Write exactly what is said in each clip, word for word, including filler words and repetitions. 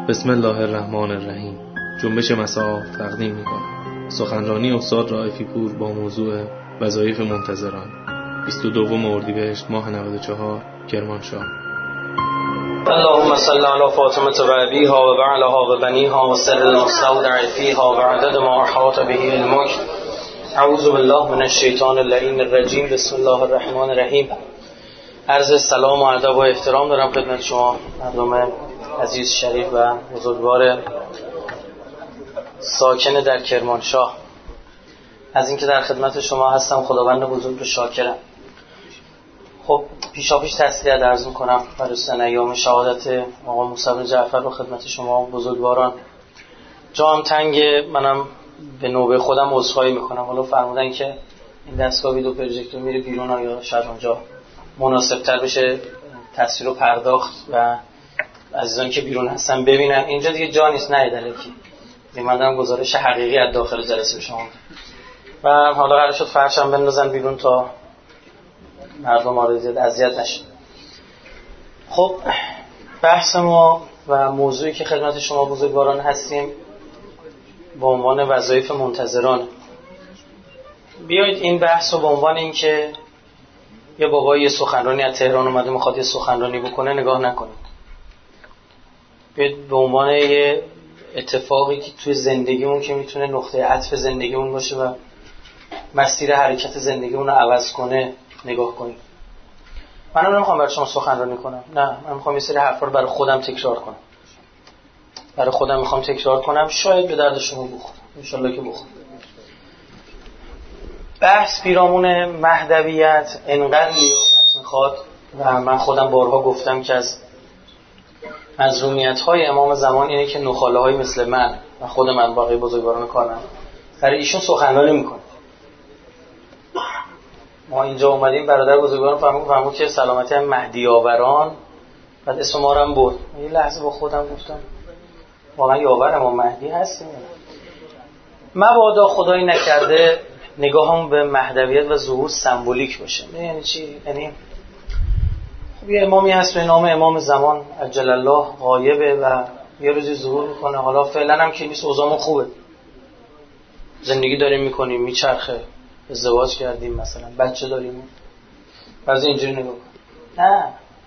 بسم الله الرحمن الرحیم. جنبش مساح تقدیم می‌کند سخنرانی استاد رائفی پور با موضوع وظایف منتظران، بیست و دوم اردیبهشت ماه نود و چهار، کرمانشاه. اللهم صل علی فاطمه و ابیها و بعلها و بنیها و سر المستودع فیها و عدد ما احاط به علمک. اعوذ بالله من الشیطان اللعین الرجیم. بسم الله الرحمن الرحیم. عرض سلام و ادب و احترام دارم خدمت شما مردم عزیز، شریف و بزرگوار ساکن در کرمانشاه. از اینکه در خدمت شما هستم خداوند بزرگ رو شاکرم. خب پیشاپیش تسلیت عرض می‌کنم برای سن ایام شهادت آقا موسی بن جعفر رو خدمت شما بزرگواران. جام تنگ، منم به نوبه خودم عذرخواهی می‌کنم. حالا فرمودن که این دستگاه ویدیو پروژکتور میره بیرون، آیا شاید اونجا مناسب‌تر بشه تصویر رو پرداخت و عزیزان که بیرون هستن ببینن. اینجا دیگه جا نیست، نه دلکی. من دارم گزارش حقیقی از داخل جلسه به شما و حالا قرار شد فرشم بندازن بیرون تا مردم آرزید اذیت نشه. خب بحث ما و موضوعی که خدمت شما بزرگواران هستیم با عنوان وظایف منتظران. بیایید این بحث رو به عنوان این که یه بابایی یه سخنرانی از تهران اومده میخواد یه سخنرانی بکنه نگاه نکنید. بیایید به عنوان یه اتفاقی که توی زندگیمون که میتونه نقطه عطف زندگیمون باشه و مسیر حرکت زندگیمون رو عوض کنه نگاه کنیم. من نمیخوام برای شما سخنرانی کنم، نه، من میخوام یه سری حرفا رو برای خودم تکرار کنم. برای خودم میخوام تکرار کنم، شاید به درد شما بخوره، ان شاءالله که بخوره. بحث پیرامون مهدویت انقدر لیاقت میخواد و من خودم بارها گفتم که از مظلومیت‌های امام زمان اینه که نخاله‌های مثل من و خود من باقی بزرگواران کارم برای ایشون سخنرانی میکنه. ما اینجا اومدیم برادر بزرگواران فهمون فهمون که سلامتی هم مهدی آوران، بعد اسم ما رو هم برد. یه لحظه با خودم گفتم واقعا یاور امام مهدی هستیم؟ مبادا خدایی نکرده نگاهم به مهدویت و ظهور سمبولیک باشه. یعنی چی؟ یعنی خب یه امامی هست به نام امام زمان عجل الله غایبه و یه روزی ظهور میکنه. حالا فعلا هم که نیست، اوضاعمون خوبه، زندگی داریم میکنیم، میچرخه، ازدواج کردیم، مثلا بچه داریم، بعضی اینجوری نگاه کن. نه،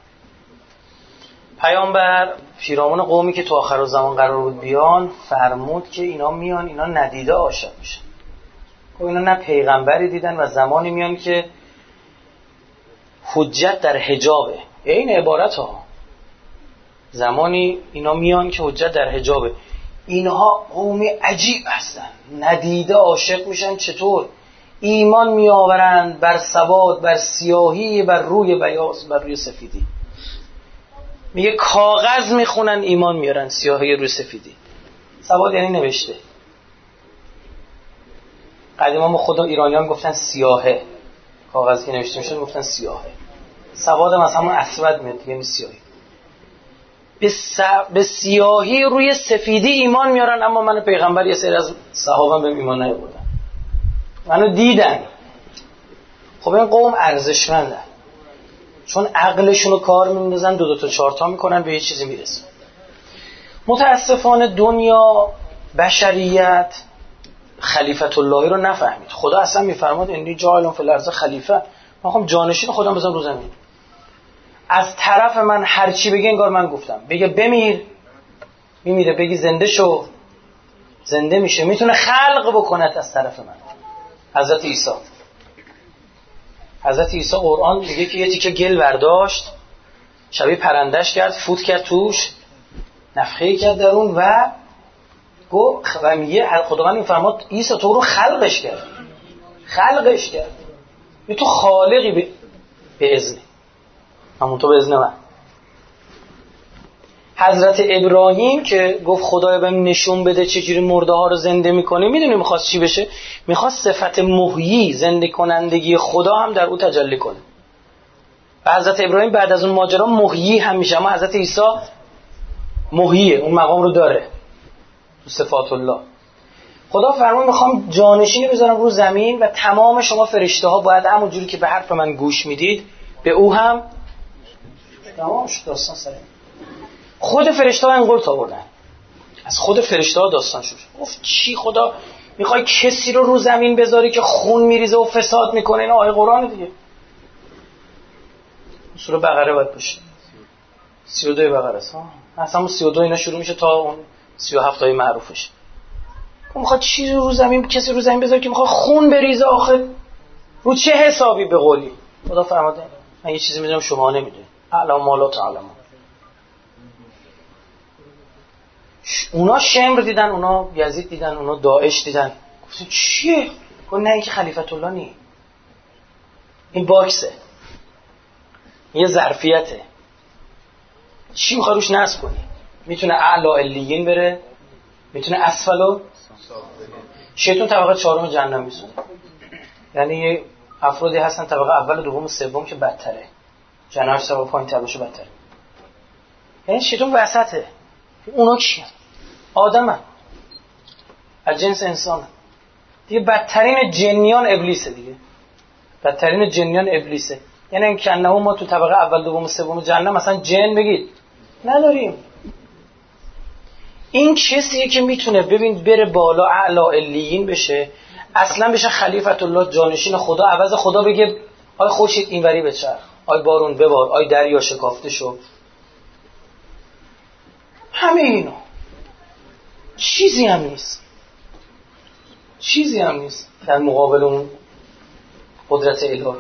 پیامبر پیرامون قومی که تو آخر زمان قرار بود بیان فرمود که اینا میان اینا ندیده عاشق میشن. خب اینا نه پیغمبری دیدن و زمانی میان که حجت در حجابه. این عبارت ها زمانی اینا میان که حجت در حجابه. اینها قومی عجیب هستن، ندیده عاشق میشن. چطور؟ ایمان میآورند بر سواد، بر سیاهی، بر روی بیاض، بر روی سفیدی. میگه کاغذ میخونن ایمان میارن، سیاهی روی سفیدی. سواد یعنی نوشته. قدیما ما خود ایرانیان گفتن سیاهه، کاغذ که نوشته میشد گفتن سیاهه. سواد هم از همون اسود میاد، یعنی سیاهی. به, س... به سیاهی روی سفیدی ایمان میارن. اما من پیغمبر یه سری از صحابم بهم ایمان نیاوردن، منو دیدن. خب این قوم ارزشمندن چون عقلشون رو کار میندازن، دو دو تا چهار تا میکنن به یه چیزی میرسن. متاسفانه دنیا، بشریت خلیفت اللهی رو نفهمید. خدا اصلا میفرماد انی جاعل فی الارض خلیفه، من میخوام جانشین خودم بزنم رو زمین. از طرف من هر چی بگه انگار من گفتم. بگه بمیر میمیره، بگی زنده شو زنده میشه. میتونه خلق بکنه از طرف من. حضرت عیسی حضرت عیسی قرآن میگه که یه تیکه گل برداشت، شبیه پرندش کرد، فوت کرد توش، نفخه کرد در اون و گو و میگه خداوند میفرماد عیسی تو رو خلقش کرد، خلقش کرد. یه تو خالقی به, به اذن همون تو به اذن من. حضرت ابراهیم که گفت خدایا بهم نشون بده چجوری مرده ها رو زنده میکنه، میدونی میخواست چی بشه؟ میخواست صفت محیی، زنده کنندگی خدا هم در او تجلی کنه. و حضرت ابراهیم بعد از اون ماجرا محیی هم میشه. اما حضرت عیسی محییه، اون مقام رو داره تو صفات الله. خدا فرمان میخوام جانشینی بذارم رو زمین و تمام شما فرشته ها باید همون جوری که به حرف من گوش میدید به او هم تمام شد. داستان سره خود فرشته ها انقلت آوردن. از خود فرشته ها داستان شد. گفت چی خدا میخوای کسی رو رو زمین بذاری که خون میریزه و فساد میکنه؟ این آیه قرآن دیگه. سوره بقره باید باشه، سی و دو بقره است. اصلا اون سی و دو اینا شروع میشه تا اون سی و هفت آیه معروفش. میخواد چی رو زمین کسی رو زمین بذاره که میخواد خون بریزه؟ آخه رو چه حسابی؟ به قولی خدا فرموده من یه چیزی میدونم شما نمیدونید، اعلم ما لا تعلمون. اونا شمر دیدن، اونا یزید دیدن، اونا داعش دیدن. گفتن چیه؟ گفت نه این که خلیفت الله نی، این باکسه، یه ظرفیته. چی میخوای روش نصب کنی؟ میتونه اعلا علیین بره، میتونه اسفلو شیطون طبقه چهارم جهنم میسونه. یعنی یه افرادی هستن طبقه اول و دوم و سوم که بدتره، جهنم طبقه پایین تر باشه بدتره. یعنی شیطون وسطه. اونا کیه؟ آدمن، از جنس انسان دیگه. بدترین جنیان ابلیسه دیگه، بدترین جنیان ابلیسه. یعنی این کنه ما تو طبقه اول دوم و سوم جهنم مثلا جن بگید نداریم. این کسیه که میتونه ببین بره بالا اعلا علیین بشه، اصلا بشه خلیفت الله، جانشین خدا، عوض خدا بگه آی خورشید اینوری بچرخ، آی بارون ببار، آی دریا شکافته شو. همه اینا چیزی هم نیست، چیزی هم نیست در مقابل اون قدرت الهی.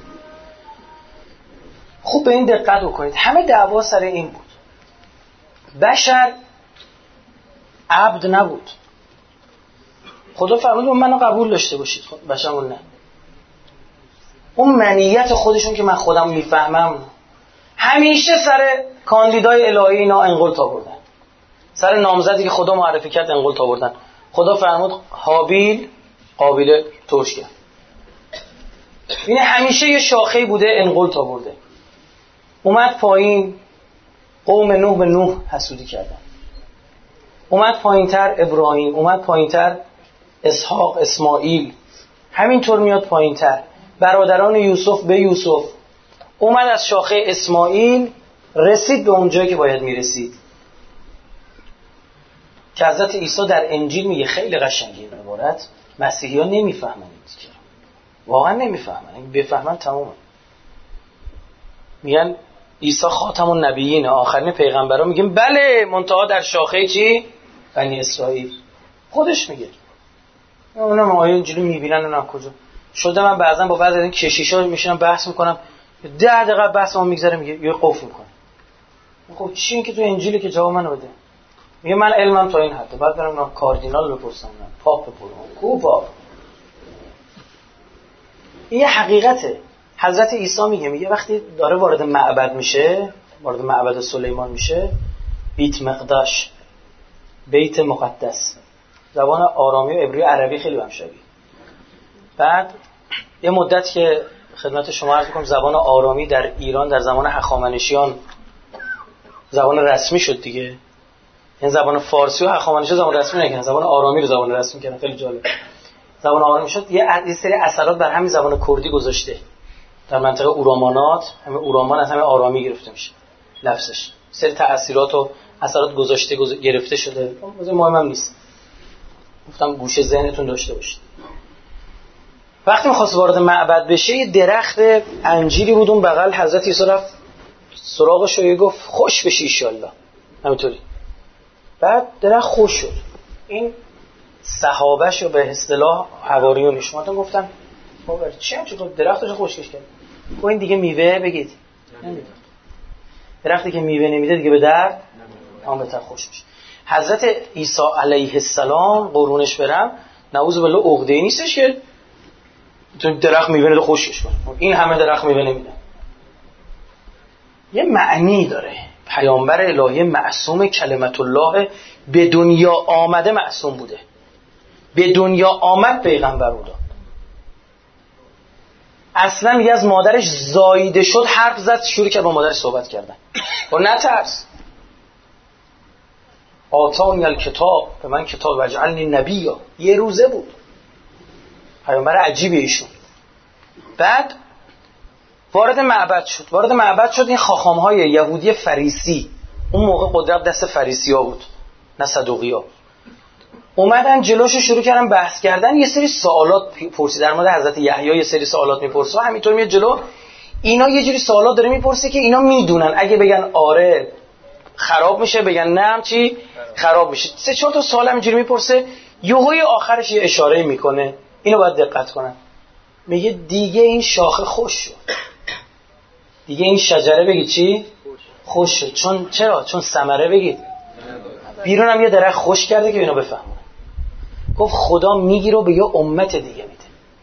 خوب به این دقت بکنید. همه دعوا سر این بود. بشر عبد نبود. خدا فرمود منو قبول داشته باشید، بشرمون نه. اون منیت خودشون که من خودم میفهمم، همیشه سر کاندیدای الهی اینا انقلت آوردن، سر نامزدی که خدا معرفی کرد انقلت آوردن. خدا فرمود هابیل قابیل ترش کرد. این همیشه یه شاخه‌ای بوده انقلت آورده. اومد پایین، قوم نوح به نوح حسودی کردن. اومد پایینتر ابراهیم، اومد پایینتر اسحاق، اسماعیل، همینطور میاد پایینتر برادران یوسف به یوسف. اومد از شاخه اسماعیل رسید به اون جایی که باید میرسید، که حضرت عیسی در انجیل میگه خیلی قشنگه این عبارت. مسیحی ها نمیفهمن این دیگه، واقعا نمیفهمن. این بفهمن تمومه. میگن عیسی خاتم النبیین، آخرین پیغمبرا. میگیم بله، منتها در شاخه چی؟ بنی اسرائیل. خودش میگه. اونم آیه اینجوری میبینن اونا کجا شده. من بعضا با بعضی از این کشیشا میشینم بحث میکنم، ده دقیقه بحث ما میگذره، میگه یه قفل میکنه. خب چی این که تو انجیلی که جواب من بده؟ میگه من علمم تا این حد، بعد برم کاردینال بپرسم، پاپ بپرسم. کو پاپ؟ این یه حقیقته. حضرت عیسی میگه میگه وقتی داره وارد معبد میشه، وارد معبد سلیمان میشه، بیت مقدس، بیت مقدس، زبان آرامی و عبری و عربی خیلی هم شبیه. بعد یه مدت که خدمت شما عرض می‌کنم زبان آرامی در ایران در زمان هخامنشیان زبان رسمی شد دیگه. این زبان فارسی و هخامنشی زبان رسمی نکردن، زبان آرامی رو زبان رسمی کردن. خیلی جالب. زبان آرامی شد. یه سری اثرات بر همین زبان کردی گذاشته. در منطقه اورامانات، همه اورامان از همه آرامی گرفته میشه لفظش. سری تأثیرات و اثرات گذاشته گذ... گرفته شده. موضوع مهم هم نیست. گفتم گوشه ذهنتون داشته باشید. وقتی می‌خواست وارد معبد بشه، یه درخت انجیری بود اون بغل. حضرت عیسی رفت سراغش و گفت خوش بشی ان شاءالله. همینطوری. بعد درخت خوش شد. این صحابه‌شو به اصطلاح حواریونش اومدن گفتن بابا چی هم چطور درختش خوشش کرد؟ گفت این دیگه میوه بگید نمیده. درختی که میوه نمیده دیگه به درد اون بهتر خوش میشه. حضرت عیسی علیه السلام قرونش برم نعوذ بالله عقده‌ای نیستش که تو درخت میوه نده خوشش کنه. این همه درخت میوه نمیده. یه معنی داره. پیامبر الهی معصوم کلمت الله به دنیا آمده معصوم بوده. به دنیا آمد پیغمبر بوده. اصلا میگه از مادرش زاییده شد حرف زد شروع کرد با مادرش صحبت کردن. و نترس. آتانی الکتاب، به من کتاب وجعلنی نبیا. یه روزه بود. پیامبر عجیبه ایشون. بعد وارد معبد شد. وارد معبد شد. این خاخام‌های یهودی فریسی، اون موقع قدرت دست فریسی‌ها بود. نه صدوقی‌ها. اومدن جلوشو شروع کردن بحث کردن، یه سری سوالات پرسید در مورد حضرت یحیی، یه سری سوالات میپرسه و همینطور میاد جلو. اینا یه جوری سوالات داره میپرسه که اینا میدونن اگه بگن آره خراب میشه، بگن نه هم چی خراب میشه. سه چهار تا سوال همینجوری میپرسه، یهوی آخرش یه اشاره میکنه، اینو باید دقت کنن. میگه دیگه این شاخه خوش شد، دیگه این شجره بگید چی خوش شد. چون چرا؟ چون ثمره بگید بیرون هم یه درخت خوش کرده که اینو بفهمه. گفت خدا میگیره و به یه امت دیگه میده.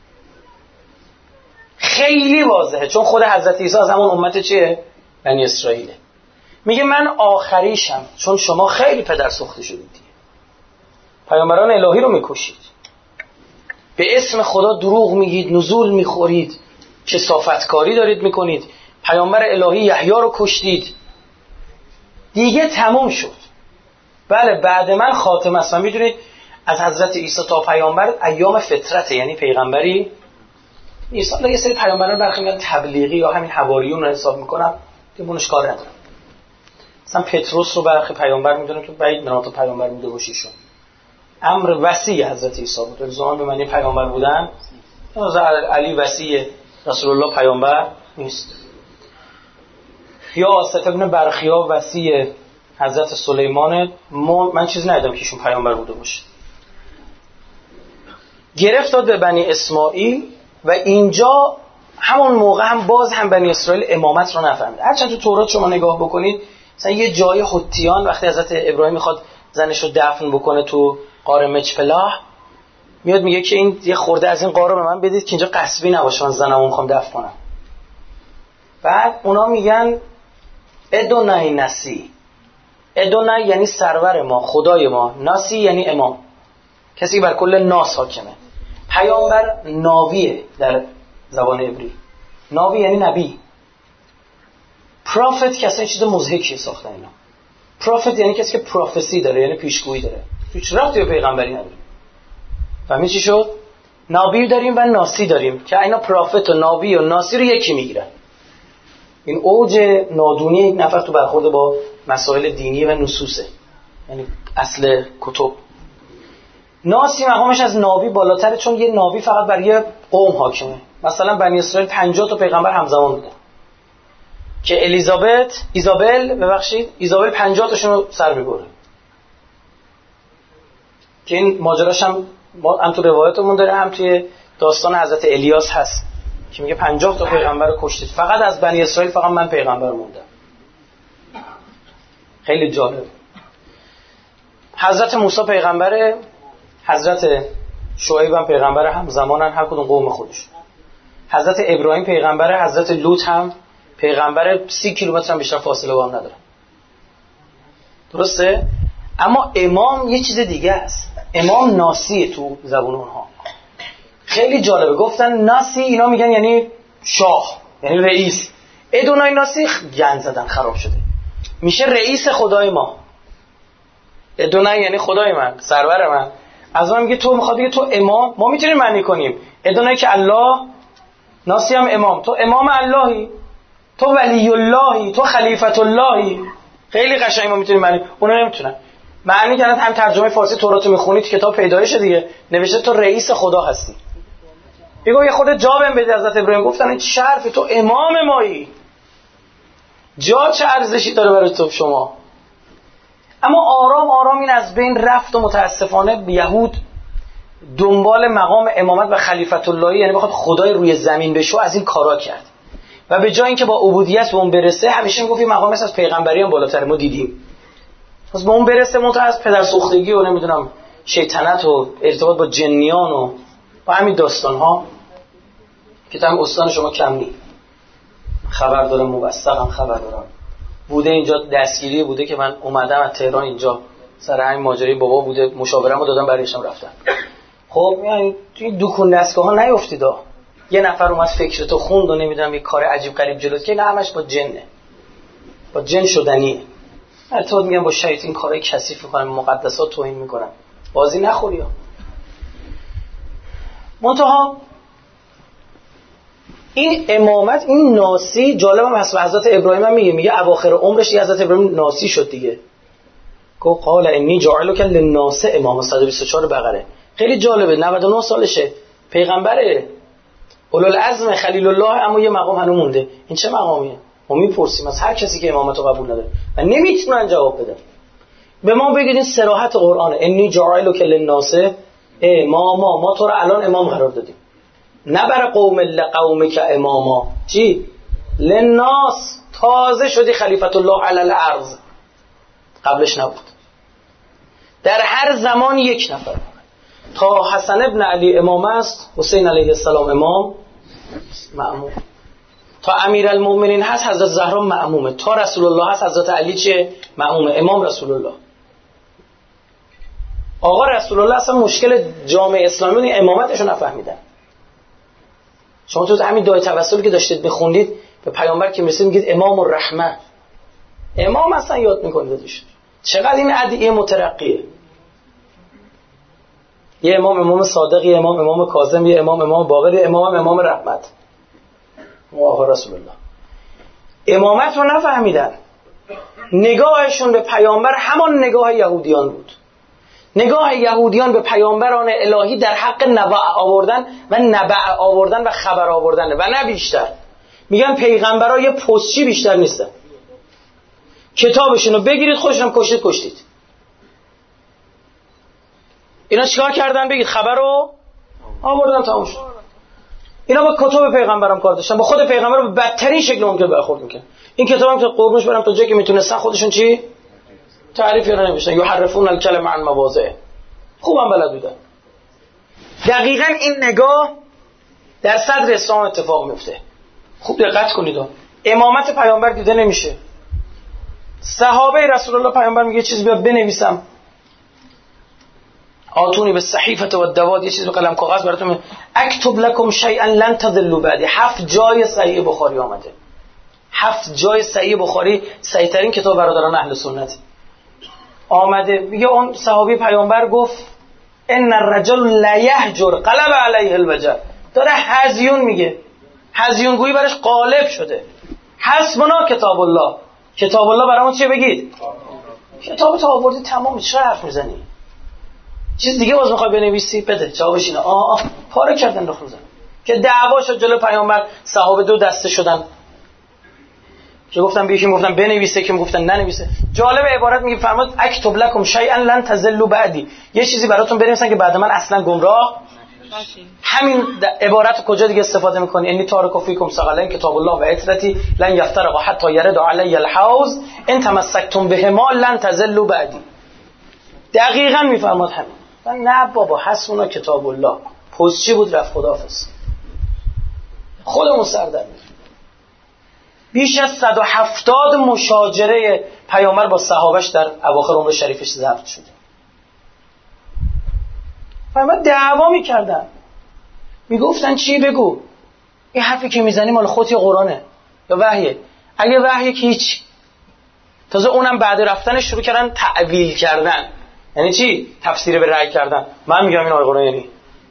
خیلی واضحه، چون خود حضرت عیسی از همون امت چیه؟ بنی اسرائیله. میگه من آخریشم، چون شما خیلی پدر سوخته شدید دیگه، پیامبران الهی رو میکشید، به اسم خدا دروغ میگید، نزول میخورید، کثافتکاری دارید میکنید، پیامبر الهی یحیی رو کشتید، دیگه تموم شد. بله بعد من خاتم است. من میدونید از حضرت عیسی تا پیامبر ایام فترته، یعنی پیغمبری نیست. حالا یه سری پیامبران برخی میگن تبلیغی یا همین حواریون رو حساب میکنم که مونش کار ندارم. مثلا پتروس رو برخی پیامبر میدونن که بعید منات پیامبر بوده باشیشون. امر وصی حضرت عیسی بود، زمان به معنی پیامبر بودن. علی وصی رسول الله پیامبر نیست. یا آصف ابن برخیا وصی حضرت سلیمان، من چیز ندیدم که ایشون پیامبر بوده باشه. گرفت داد به بنی اسماعیل و اینجا همون موقع هم باز هم بنی اسرائیل امامت رو نفهمید. هرچند تو تورات شما نگاه بکنید مثلا یه جای حتیان وقتی حضرت ابراهیم میخواد زنش رو دفن بکنه تو غار مچپلاه، میاد میگه که این یه خورده از این غار رو به من بدید که اینجا قصبی نباشه، من زنمو میخوام دفن کنم. بعد اونا میگن ادونای نسی. ادونای یعنی سرور ما، خدای ما. ناسی یعنی امام، کسی که بر کل ناس حاکمه. پیامبر ناویه در زبان عبری. ناوی یعنی نبی. پروفت کسی چیز مضحکی ساختن اینا. پروفت یعنی کسی که پروفسی داره، یعنی پیشگویی داره، هیچ ربطی به پیغمبری نداره. فهمید چی شد؟ نبی داریم و ناسی داریم که اینا پروفت و نبی و ناسی رو یکی میگیرن. این اوج نادونی یک نفر تو برخورد با مسائل دینی و نصوصه، یعنی اصل کتب. ناسی مقامش از ناوی بالاتره، چون یه ناوی فقط برای یه قوم حاکمه. مثلا بنی اسرائیل پنجاه تا پیغمبر همزمان بودن که الیزابت ایزابل ببخشید ایزابل پنجاه تاشون رو سر می‌بره، که این ماجراش هم هم تو روایتمون داره، هم توی داستان حضرت الیاس هست که میگه پنجاه تا پیغمبر رو کشتید، فقط از بنی اسرائیل فقط من پیغمبر موندم. خیلی جالب. حضرت موسی پیغمبره، حضرت شعیب هم پیغمبره، هم زمانن، هر کدوم قوم خودش. حضرت ابراهیم پیغمبره، حضرت لوط هم پیغمبره، سی کیلومتر هم بیشتر فاصله با هم نداره. درسته؟ اما امام یه چیز دیگه است. امام ناسیه تو زبون اونها. خیلی جالبه. گفتن ناسی، اینا میگن یعنی شاه، یعنی رئیس. ادونای ناسی گند زدن، خراب شده. میشه رئیس خدای ما. ادونای یعنی خدای من، سرور من. از من میگه تو میخواد بگه تو امام، ما میتونیم معنی کنیم ادونای که الله، ناسی هم امام. تو امام اللهی، تو ولی اللهی، تو خلیفت اللهی. خیلی قشنگ ما میتونیم معنی، اونا نمیتونن معنی کردن. هم ترجمه فارسی تورات رو میخونید، کتاب پیدایش دیگه نوشته تو رئیس خدا هستی. بگو یه خود جا بهم بده. حضرت ابراهیم گفتن این چه حرفی، تو امام مایی، جا چه ارزشی داره برای تو شما. اما آرام آرام این از بین رفت و متاسفانه یهود دنبال مقام امامت و خلیفت اللهی، یعنی بخواد خدای روی زمین بشو، از این کارا کرد و به جای اینکه با عبودیت به اون برسه، همیشه میگفت این مقامش از پیغمبری هم بالاتر. ما دیدیم پس به اون برسه، منتها از پدر سوختگی و نمیدونم شیطنت و ارتباط با جنیان و با همین داستان ها که تام استان شما کم نی خبر دارم، موثقم خبر دارم. بوده اینجا دستگیری بوده که من اومدم از تهران اینجا سر همین ماجرای بابا بوده، مشاورمو دادم برایشم رفتم. خب یعنی توی دکون دستگاه ها نیافتید. یه نفر اومد فکرتو خوند و نمیدونم یه کار عجیب غریب جلوت که نه، همش با جنه، با جن شدنیه. البته میگم با شیاطین کارهای کثیف میکنن، مقدسات توهین میکنن، بازی نخوری ها. منتها این امامت، این ناسی جالبم هست. حضرت ابراهیم هم میگه میگه اواخر عمرش یه حضرت ابراهیم ناسی شد دیگه. گفت قال انی جاعلک للناس امام. صد و بیست و چهار بقره. خیلی جالبه، نود و نه سالشه، پیغمبره، اولوالعزم خلیل الله، اما یه مقام هنوز مونده. این چه مقامیه؟ ما میپرسیم از هر کسی که امامت رو قبول نداره و نمیتونن جواب بدن. به ما بگید این صراحت قرآنه. انی جاعلک للناس اماما، ما تو رو الان امام قرار دادیم، نه برای قوم لقومک اماما. چی؟ للناس، تازه شدی خلیفت الله علی الارض، قبلش نبود. در هر زمان یک نفر، تا حسن ابن علی امام است، حسین علیه السلام امام مأموم، تا امیرالمومنین هست حضرت زهرا مأمومه، تا رسول الله هست حضرت علی چه مأمومه، امام رسول الله. آقا رسول الله اصلا مشکل جامعه اسلامی امامتشو نفهمیدن. شما تو همین دعای توسلی که داشتید بخوندید به پیامبر که میرسید میگید امام الرحمه، امام اصلا یاد میکنید ازش. چقدر این ادعیه مترقیه. یه امام امام صادق، یه امام امام کاظم، یه امام امام باقر، یه امام امام رحمت. آقا رسول الله امامت رو نفهمیدن. نگاهشون به پیامبر همان نگاه یهودیان بود. نگاه یهودیان به پیامبران الهی در حق نبع آوردن و نبع آوردن و خبر آوردن و نه بیشتر. میگن پیغمبرها یه پستچی بیشتر نیستن. کتابشون رو بگیرید خودشون کشتید کشتید. اینا چیکار کردن؟ بگید خبر رو آوردن تموم شد. اینا با کتاب پیغمبرم کار داشتن، با خود پیغمبر به بدترین شکل ممکن برخورد میکنن. این کتابم که قربونش برم تا جایی که میتونستن خودشون چی تعریفی رو نمیشن، یحرفون الکلم عن مواضعه، خوبم بلد بودن. دقیقاً این نگاه در صدر اسلام اتفاق میفته. خوب دقت کنید، امامت پیامبر دیده نمیشه. صحابه رسول الله پیامبر میگه چیزی بیا بنویسم، آتونی به صحیفه و دواد، یه چیز به قلم کاغذ براتون، اکتب لکم شیئا لن تضلوا بعدی. هفت جای صحیح بخاری آمده، هفت جای صحیح بخاری، صحیح ترین کتاب برادران اهل سنت آمده. میگه اون صحابی پیامبر گفت ان الرجل لا یهجر قلب علیه الوجع، داره هزیون میگه، هزیون گویی برش غالب شده. حسبنا کتاب الله، کتاب الله برامون چیه؟ بگید کتاب تو آوردی تمام، چه حرف میزنی؟ چیز دیگه باز میخوای بنویسی؟ بده جوابش اینه. آه آه پاره کردن رخ میزنن که دعوا شد جلو پیامبر. صحابه دو دسته شدن که گفتن بیشی گفتن بنویسه، که گفتن ننویسه. جالب عبارت میگه فرمود اکتب لکم شیئا لن تضلوا بعدی، یه چیزی براتون بنویسن که بعد من اصلا گمراه باشین. همین عبارت کجا دیگه استفاده میکنی؟ انی تارک فیکم ثقلین کتاب الله و عترتی لن یفترق حتی یرد علی الحوض ان تمسکتم بهما لن تضلوا بعدی. دقیقاً میفرماد همین. من نه بابا حسبنا کتاب الله، پوزچی بود رفت خداحافظ، خودمون سر در می‌ریم. بیش از صد و هفتاد مشاجره پیامبر با صحابش در اواخر عمر شریفش ضبط شده. پیامبر دعوا می‌کردن، میگفتن چی بگو، این حرفی که میزنی مال خودت یا قرآنه یا وحیه؟ اگه وحیه که هیچ. تازه اونم بعد رفتنش شروع کردن تعویل کردن. یعنی چی؟ تفسیر به رأی کردن. من میگم این آیه قرآن یعنی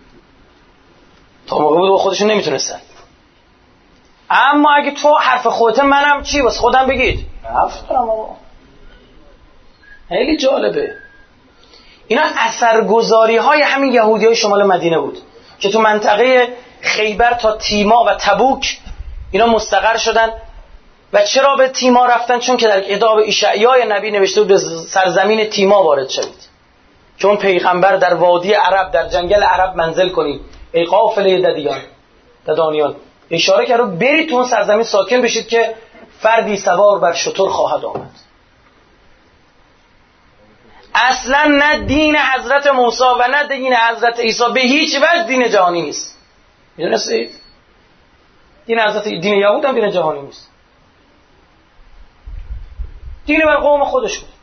تا موقع بود خودشون نمیتونستن. اما اگه تو حرف خودت، منم چی واسه خودم بگید. حرف دارم آقا. خیلی جالبه. اینا اثرگذاری های همین یهودی های شمال مدینه بود که تو منطقه خیبر تا تیما و تبوک اینا مستقر شدن. و چرا به تیما رفتن؟ چون که در کتاب اشعیای نبی نوشته بود به سرزمین تیما وارد شوید، که اون پیغمبر در وادی عرب، در جنگل عرب منزل کنید، ای قافله ددیان ددانیان، اشاره کرده برید تو اون سرزمین ساکن بشید که فردی سوار بر شتر خواهد آمد. اصلا نه دین حضرت موسی و نه دین حضرت عیسی به هیچ وجه دین جهانی نیست. میدونستید؟ دین حضرت دین یهود هم دین جهانی نیست، دین بر قوم خودش بود.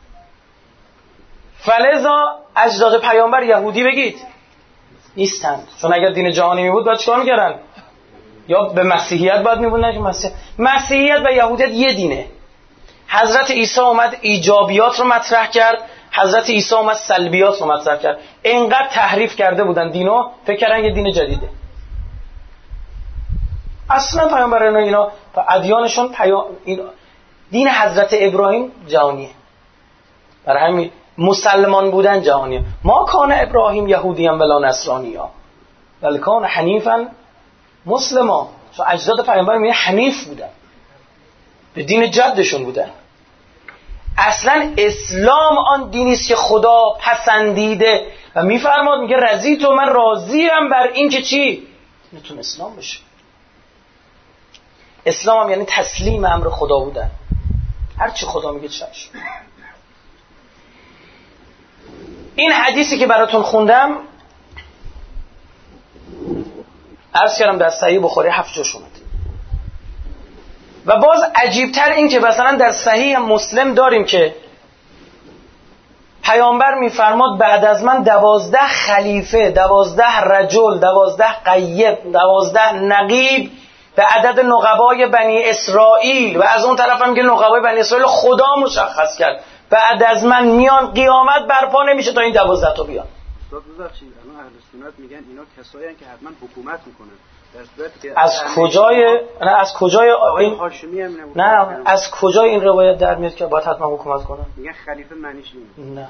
فلذا اجداد پیامبر یهودی بگید نیستند، چون اگر دین جهانی می بود باید چیکار میکردن؟ یا به مسیحیت باید میبودن که مسیح... مسیحیت و یهودیت یه دینه. حضرت عیسی اومد ایجابیات رو مطرح کرد، حضرت عیسی اومد سلبیات رو مطرح کرد. اینقدر تحریف کرده بودن دینو، فکر کردن یه دین جدیده. اصلا پیامبران اینا و ادیانشون پیام... این... دین حضرت ابراهیم جهانیه. برای همین مسلمان بودن جهانیه. ما کان ابراهیم یهودی ام ولا نصرانی ها بل کان حنیفا مسلما. چون اجداد پیامبر میگه حنیف بودن، به دین جدشون بودن. اصلا اسلام آن دینی است که خدا پسندیده و میفرماد، میگه رضیت و من راضیم بر این که چی میتونه اسلام بشه. اسلام هم یعنی تسلیم امر خدا بودن، هر چی خدا میگه چشم. این حدیثی که براتون خوندم عرض کردم در صحیح بخاری هفت جاش اومده. و باز عجیبتر این که مثلا در صحیح مسلم داریم که پیامبر میفرماد بعد از من دوازده خلیفه، دوازده رجل، دوازده قیب، دوازده نقیب به عدد نقبای بنی اسرائیل، و از اون طرف هم که نقبای بنی اسرائیل خدا مشخص کرد بعد از من میان، قیامت برپا نمیشه تا این دوازده تا بیان. استاد ببخشید الان اهل سنت میگن اینا کسایی هستن که حتما حکومت میکنن، در صورتی که از کجای نه از کجای این هاشمی هم نبود. نه از کجای این روایت در میاد که باید حتما حکومت کنن؟ میگن خلیفه معنیش اینه. نه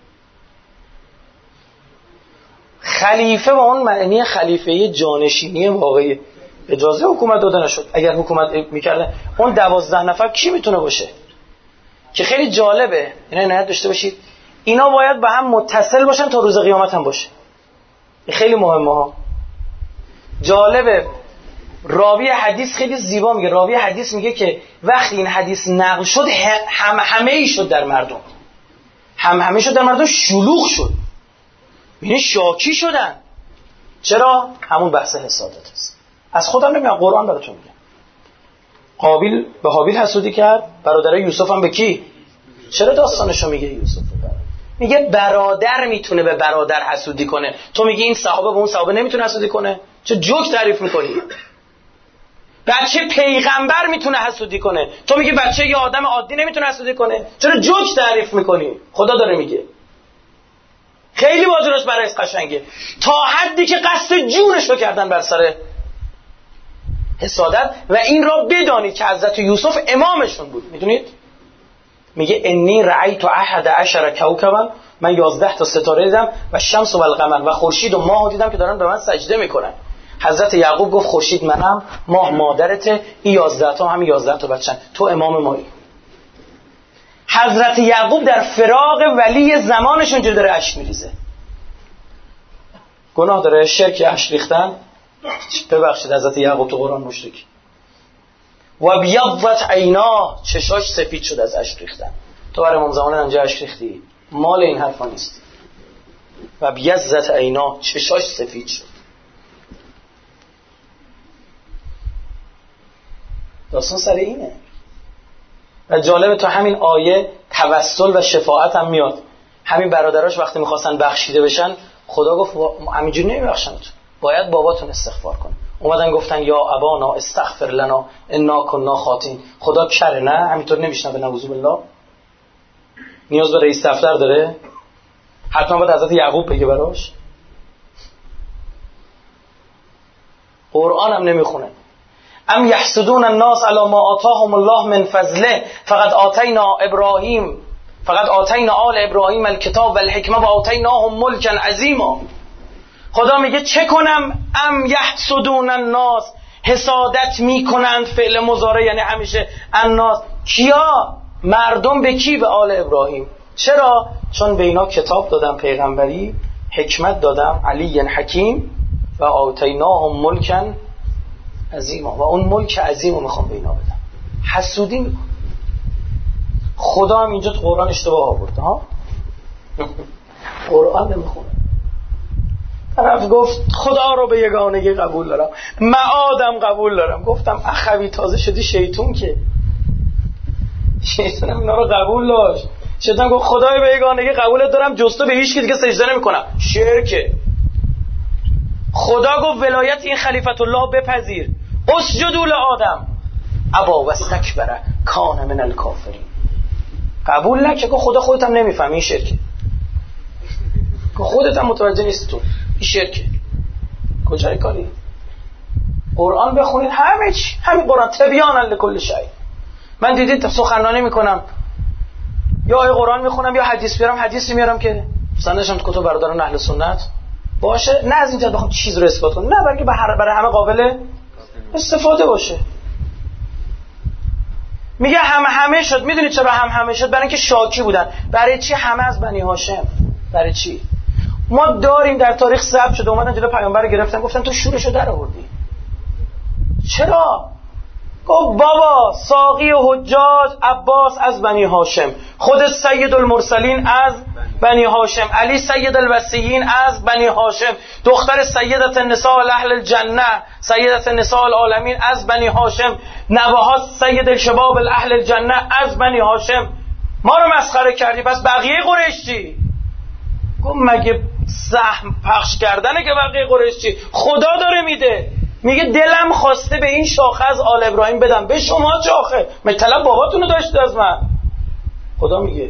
خلیفه با اون معنی خلیفه جانشینی واقعی، اجازه حکومت داده نشد. اگر حکومت میکردن اون دوازده نفر کی میتونه باشه؟ که خیلی جالبه، اینا عنایت داشته باشید، اینا باید با هم متصل باشن تا روز قیامت هم باشه. این خیلی مهمه ها. جالبه، راوی حدیث خیلی زیبا میگه، راوی حدیث میگه که وقتی این حدیث نقل شد هم همه ای شد در مردم، هم همه شد در مردم، شلوغ شد، یعنی شاکی شدن. چرا؟ همون بحث حسادت است. از خودم نمیگم، قرآن براتون میگه. قابیل به حابیل حسودی کرد، برادرای یوسف هم به کی؟ چرا داستانشو میگه یوسف برادر؟ میگه برادر میتونه به برادر حسودی کنه، تو میگی این صحابه به اون صحابه نمیتونه حسودی کنه؟ چه جوک تعریف میکنی؟ بچه پیغمبر میتونه حسودی کنه، تو میگی بچه یه آدم عادی نمیتونه حسودی کنه؟ چرا جوک تعریف میکنی؟ خدا داره میگه. خیلی واجرش برای قشنگه، تا حدی که قصد جونشو کردن بر سر حسادت. و این را بدانید که حضرت یوسف امامشون بود. میدونید؟ میگه انی رأیت احد عشر کوکبا، من یازده تا ستاره دیدم، و شمس و القمر، و خورشید و ماه دیدم که دارن به من سجده میکنن. حضرت یعقوب گفت خورشید منم، ماه مادرته، این یازده تا هم یازده تا بچن، تو امام مایی. حضرت یعقوب در فراق ولی زمانش اونجوری داره اشک میریزه. گناه داره شرک اشک ریختن؟ ببخشید حضرت یعقوب تو قرآن مشرکی. و بیضت عینا، چشاش سفید شد از اشک ریختن. تو برای امام زمان انجا اشک ریختی؟ مال این حرفا نیست. و بیضت عینا، چشاش سفید شد. داستان سر اینه. و جالبه تو همین آیه توسل و شفاعت هم میاد. همین برادراش وقتی میخواستن بخشیده بشن، خدا گفت همینجوری نمیبخشن، باید باباتون استغفار کن. اومدن گفتن یا ابانا استغفر لنا انا کنا خاطئین. خدا کره؟ نه همینطور نمیشنه، به نعوذ بالله. نیاز به رئیس دفتر داره؟ حتما باید حضرت یعقوب بگه براش. قرآن هم نمیخونه. ام یحسدون الناس علی ما آتاهم الله من فضله فقد آتینا ابراهیم فقد آتینا آل ابراهیم الکتاب والحکمه و آتیناهم ملکا عظیما. خدا میگه چه کنم؟ ام یحسدون الناس، حسادت میکنند، فعل مضارع یعنی همیشه الناس. کیا؟ مردم. به کی؟ به آل ابراهیم. چرا؟ چون به اینا کتاب دادم، پیغمبری، حکمت دادم، علی حکیم، و آتیناهم ملکا عظیما، و اون ملک عظیم رو میخوام به اینا بدم. حسودی میکن. خدا هم اینجا تو قرآن اشتباه آورده ها. قرآن نمیخونه. طرف گفت خدا رو به یگانگی قبول دارم، معادم قبول دارم. گفتم اخوی تازه شدی شیطون. که شیطانم اینا رو قبول داشت. شیطان گفت خدای به یگانگی قبولت دارم، جز تو به هیچ کی دیگه سجده نمیکنم. شرکه. خدا گفت ولایت این خلیفت الله بپذیر، اسجدوا لآدم ابا واستکبر کان من الکافرین. قبول نکرد. گفت خدا خودت هم نمیفهمی، این شرکه. گفت خودت هم متوجه نیستی تو، این شرکه. کجای کاری؟ قرآن بخونید، همه چی همین قرآن تبیانا لکل شیء. من دیدید سخنرانی میکنم، یا آیه قرآن میخونم یا حدیث بیارم، حدیثی میارم که سندشم تو کتب برادران اهل سنت باشه، نه از اینجا بخوام چیز رو اثبات کنم، نه بلکه برای همه قابل استفاده باشه. میگه هم همه شد. میدونید چرا هم همه شد؟ برای اینکه شاکی بودن. برای چی همه از بنی هاشم؟ برای چی؟ ما داریم در تاریخ ثبت شده اومدن جلوی پیامبر رو گرفتن گفتن تو شورشو در آوردی. چرا؟ گفت بابا ساقی و حجاج عباس از بنی هاشم، خود سید المرسلین از بنی هاشم، علی سید الوصیین از بنی هاشم، دختر سیدت النساء اهل الجنه سیدت النساء العالمین از بنی هاشم، نوه‌ها سید الشباب اهل الجنه از بنی هاشم. ما رو مسخره کردی، پس بقیه قریش چی؟ گفت مگه سهم پخش کردنه که بقیه قریش چی؟ خدا داره میده. میگه دلم خواسته به این شاخه از آل ابراهیم بدم، به شما شاخه مگه طلب باباتونو داشته از من؟ خدا میگه.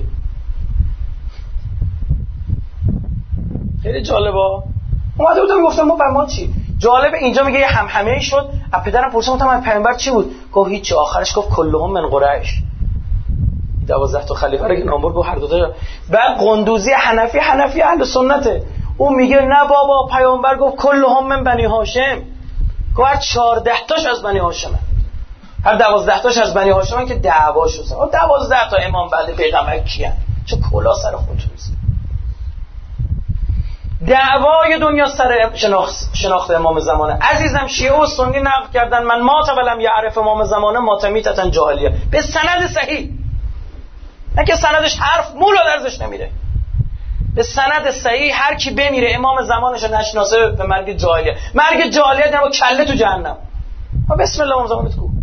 خیلی جالبه. اومده بودم گفتم ما بر ما چی؟ جالبه اینجا میگه یه هم همه شد. از پدرم پرسیدم از پیامبر چی بود؟ گفت هیچ. آخرش گفت کلهم من قریش. دوازده تا خلیفه رو که نام برد هر دو تا. بعد قندوزی حنفی حنفی اهل سنته، اون میگه نه بابا پیامبر گفت کلهم من بنی هاشم. گفت هر چهارده تاش از بنی هاشمه، هر دوازده تاش از بنی هاشمن که دعوا شد. دوازده تا امام بعد پیغمبر کیه؟ چه کلا سر خودتون است. دعوای دنیا سر شناخت شناخت امام زمانه. عزیزم شیعه و سنی نقل کردن من مات ولم یعرف امام زمانه مات میتتن جاهلیه، به سند صحیح، نه که سندش حرف مولا درزش نمیره، به سند صحیح هر کی بمیره امام زمانش رو نشناسه به مرگ جاهلیه. مرگ جاهلیه یعنی با کله تو جهنم. بسم الله امام زمانت کو.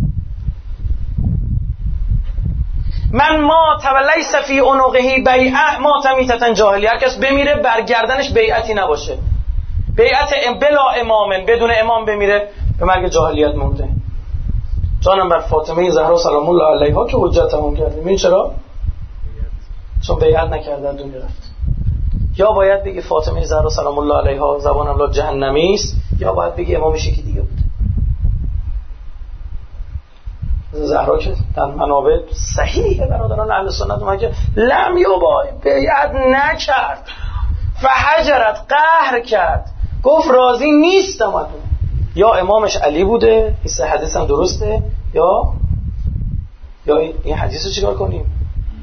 من مات ولیس فی عنقه بیعه مات میتتن جاهلیه. هر کس بمیره بر گردنش بیعتی نباشه، بیعت بلا امامن، بدون امام بمیره به مرگ جاهلیت مرده. جانم بر فاطمه زهرا سلام الله علیها که حجت تمام کرده. این چرا؟ چون بیعت نکرده دنیا رفت. یا باید بگی فاطمه زهرا سلام الله علیها زبان الله جهنمی است، یا باید بگی امامش یکی دیگه بود. زهرا که در منابع صحیح برادران اهل سنت اومد که لم یبای بیعت نکرد، فحجرت قهر کرد، گفت راضی نیستم. یا امامش علی بوده، این حدیث هم درسته، یا یا این حدیث رو چیکار کنیم؟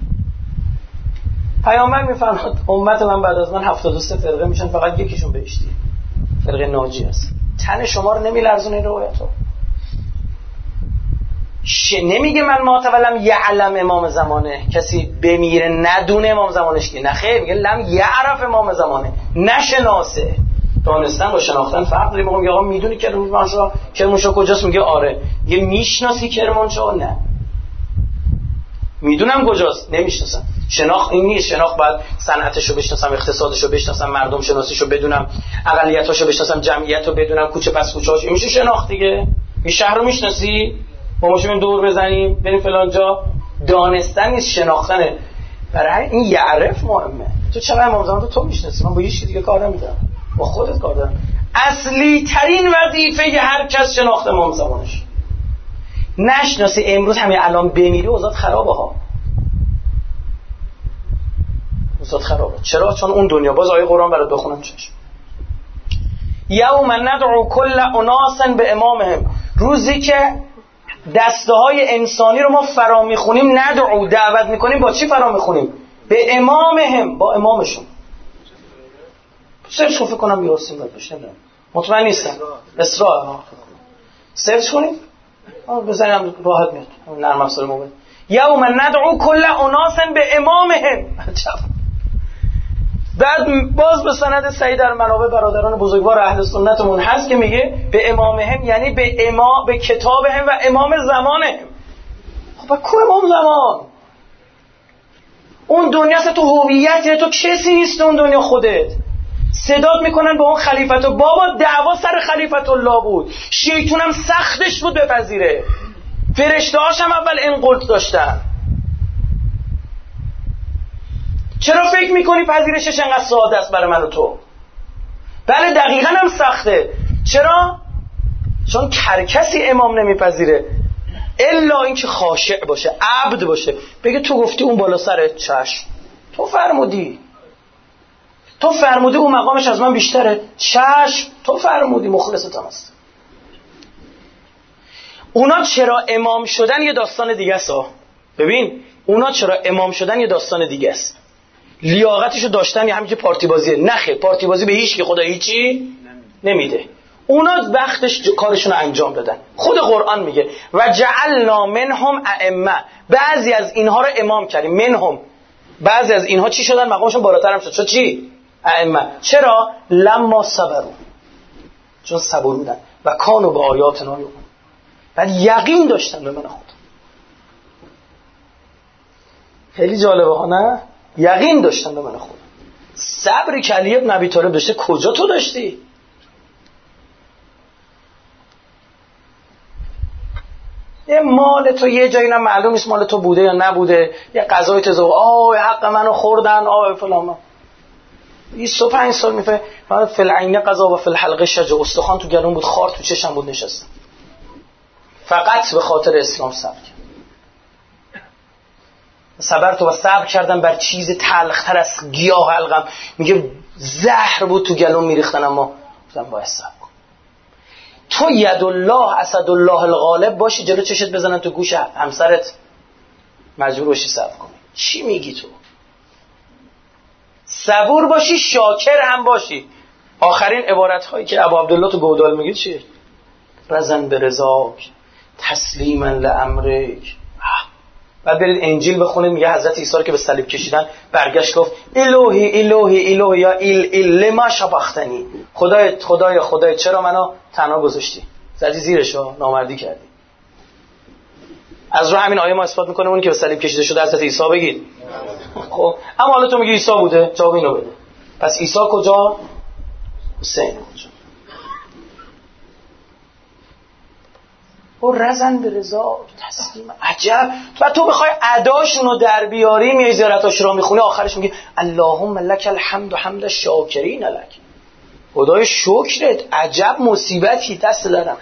پیامبر میفرماد امت من بعد از من هفتاد و سه فرقه میشن، فقط یکیشون بهشتی، فرقه ناجی است. تن شما رو نمیلرزونه این روایت‌ها. نمیگه من مات ولم یعلم امام زمانه، کسی بمیره ندونه امام زمانش که، نه خیر، میگه لم یعرف امام زمانه، نشناسه. دانستن با شناختن فرق داره. میگم آقا میدونی کرمانشاه کرمانشاه کجاست؟ میگه آره. یه میشناسی کرمانشاه؟ نه. میدونم کجاست، نمیشناسم. شناخت این نیست. شناخت باید صنعتشو بشناسم، اقتصادشو بشناسم، مردم شناسیشو بدونم، اقلیتاشو بشناسم، جمعیتو بدونم، کوچه پس کوچه‌اش. این میشه شناخت دیگه. این شهر رو میشناسی؟ ما ماشین دور بزنیم بریم فلان جا. دانستن نیست، شناختنه. برای این یعرف مهمه. تو چرا امام زمان تو تو میشناسی؟ من با هیچ دیگه کار نمیدارم، با خودت کار دارم. اصلی ترین وظیفه هر کس شناخت امام زمانش. نشناسی امروز همین الان بمیری اوضاع خرابه ها. اوضاع خرابه. چرا؟ چون اون دنیا. باز آیه قرآن برات بخونم چش. یوم ندعو کل اناس به امامهم. روزی که دسته های انسانی رو ما فرا میخونیم، ندعو دعوت میکنیم. با چی فرا میخونیم؟ به امامهم، با امامشون. سرچ فکر کنم یاسین باید بشه، مطمئن نیستم. اسراء سرچ کنیم بزنیم راحت میاد نرم افزار موبایل. یوم ندعو کل اناس به امامهم. بعد باز به سند صحیح در منابع برادران بزرگوار اهل سنتمون هست که میگه به امامهم یعنی به امام، به کتابهم و امام زمانهم. خب کو امام زمان؟ اون دنیا است، تو هویت، یعنی تو کسی نیست اون دنیا خودت. صدات میکنن به اون خلیفت و بابا دعوا سر خلیفت الله بود. شیطون هم سختش بود بپذیره. فرشته هاش هم اول انقلت داشتن. چرا فکر میکنی پذیرشش انقدر ساده است برای من و تو؟ بله دقیقا هم سخته. چرا؟ چون هر کسی امام نمیپذیره. الا اینکه خاشع باشه، عبد باشه، بگه تو گفتی اون بالا سرت، چشم، تو فرمودی، تو فرمودی اون مقامش از من بیشتره، چشم، تو فرمودی، مخلصتم هست. اونا چرا امام شدن یه داستان دیگه است. ببین اونا چرا امام شدن یه داستان دیگه است. لیاقتشو داشتن یا همین که پارتی بازیه؟ نخه، پارتی بازی به هیچ کی خدا هیچی نمیده. اونا وقتش کارشون رو انجام دادن. خود قرآن میگه و جعلنا منهم ائمه، بعضی از اینها رو امام کردیم. منهم، بعضی از اینها چی شدن؟ مقامشون بالاتر هم شد. شد چی؟ ائمه. چرا؟ لما صبروا، چون صبر بودن و کانوا به آیاتنا یوقنون، بعد یقین داشتن به من خود. خیلی جالبه ها نه؟ یقین داشتن به من خود. صبر که علی ابن ابی طالب داشته کجا تو داشتی؟ یه مال تو یه جایی نه معلوم نیست مال تو بوده یا نبوده، یه غذای تزو آه حق منو خوردن، آه فلان. بیست و پنج سال میفه من فل عین قضا و فل حلقه شجا، استخوان تو گلوم بود، خار تو چشم بود، نشستم فقط به خاطر اسلام صبر کردم. صبر تو و صبر کردم بر چیز تلختر از گیاه حلقم، میگه زهر بود تو گلوم میریختن، اما گفتم باید صبر کن. تو ید الله اسد الله الغالب باشی، جلو چشت بزنن تو گوش همسرت، مجبور باشی صبر کنی. چی میگی تو؟ صبور باشی، شاکر هم باشی. آخرین عبارت هایی که ابو عبدالله تو گودال میگه چیه؟ رزن به رضاک تسلیما لامرک. بعد برید انجیل بخونید، میگه حضرت عیسی رو که به صلیب کشیدن برگشت گفت الهی الهی الهی یا ایل ایل لما شبختنی، خدای خدای خدای چرا منو تنها گذاشتی؟ زدی زیرشو، نامردی کردی. از رو همین آیه ما اثبات میکنه اونی که به صلیب کشیده شده حضرت عیسی بگید. خب اما حالا تو میگی عیسی بوده، جواب اینو بده. پس عیسی کجا؟ حسین کجا؟ و رزن به رضا تسلیم. عجب. و تو بخوای اداشونو در بیاری، میای زیارتاش رو میخونی، آخرش میگه اللهم لک الحمد و حمد الشاکرین لک، خدای شکرت. عجب مصیبتی دست دارم.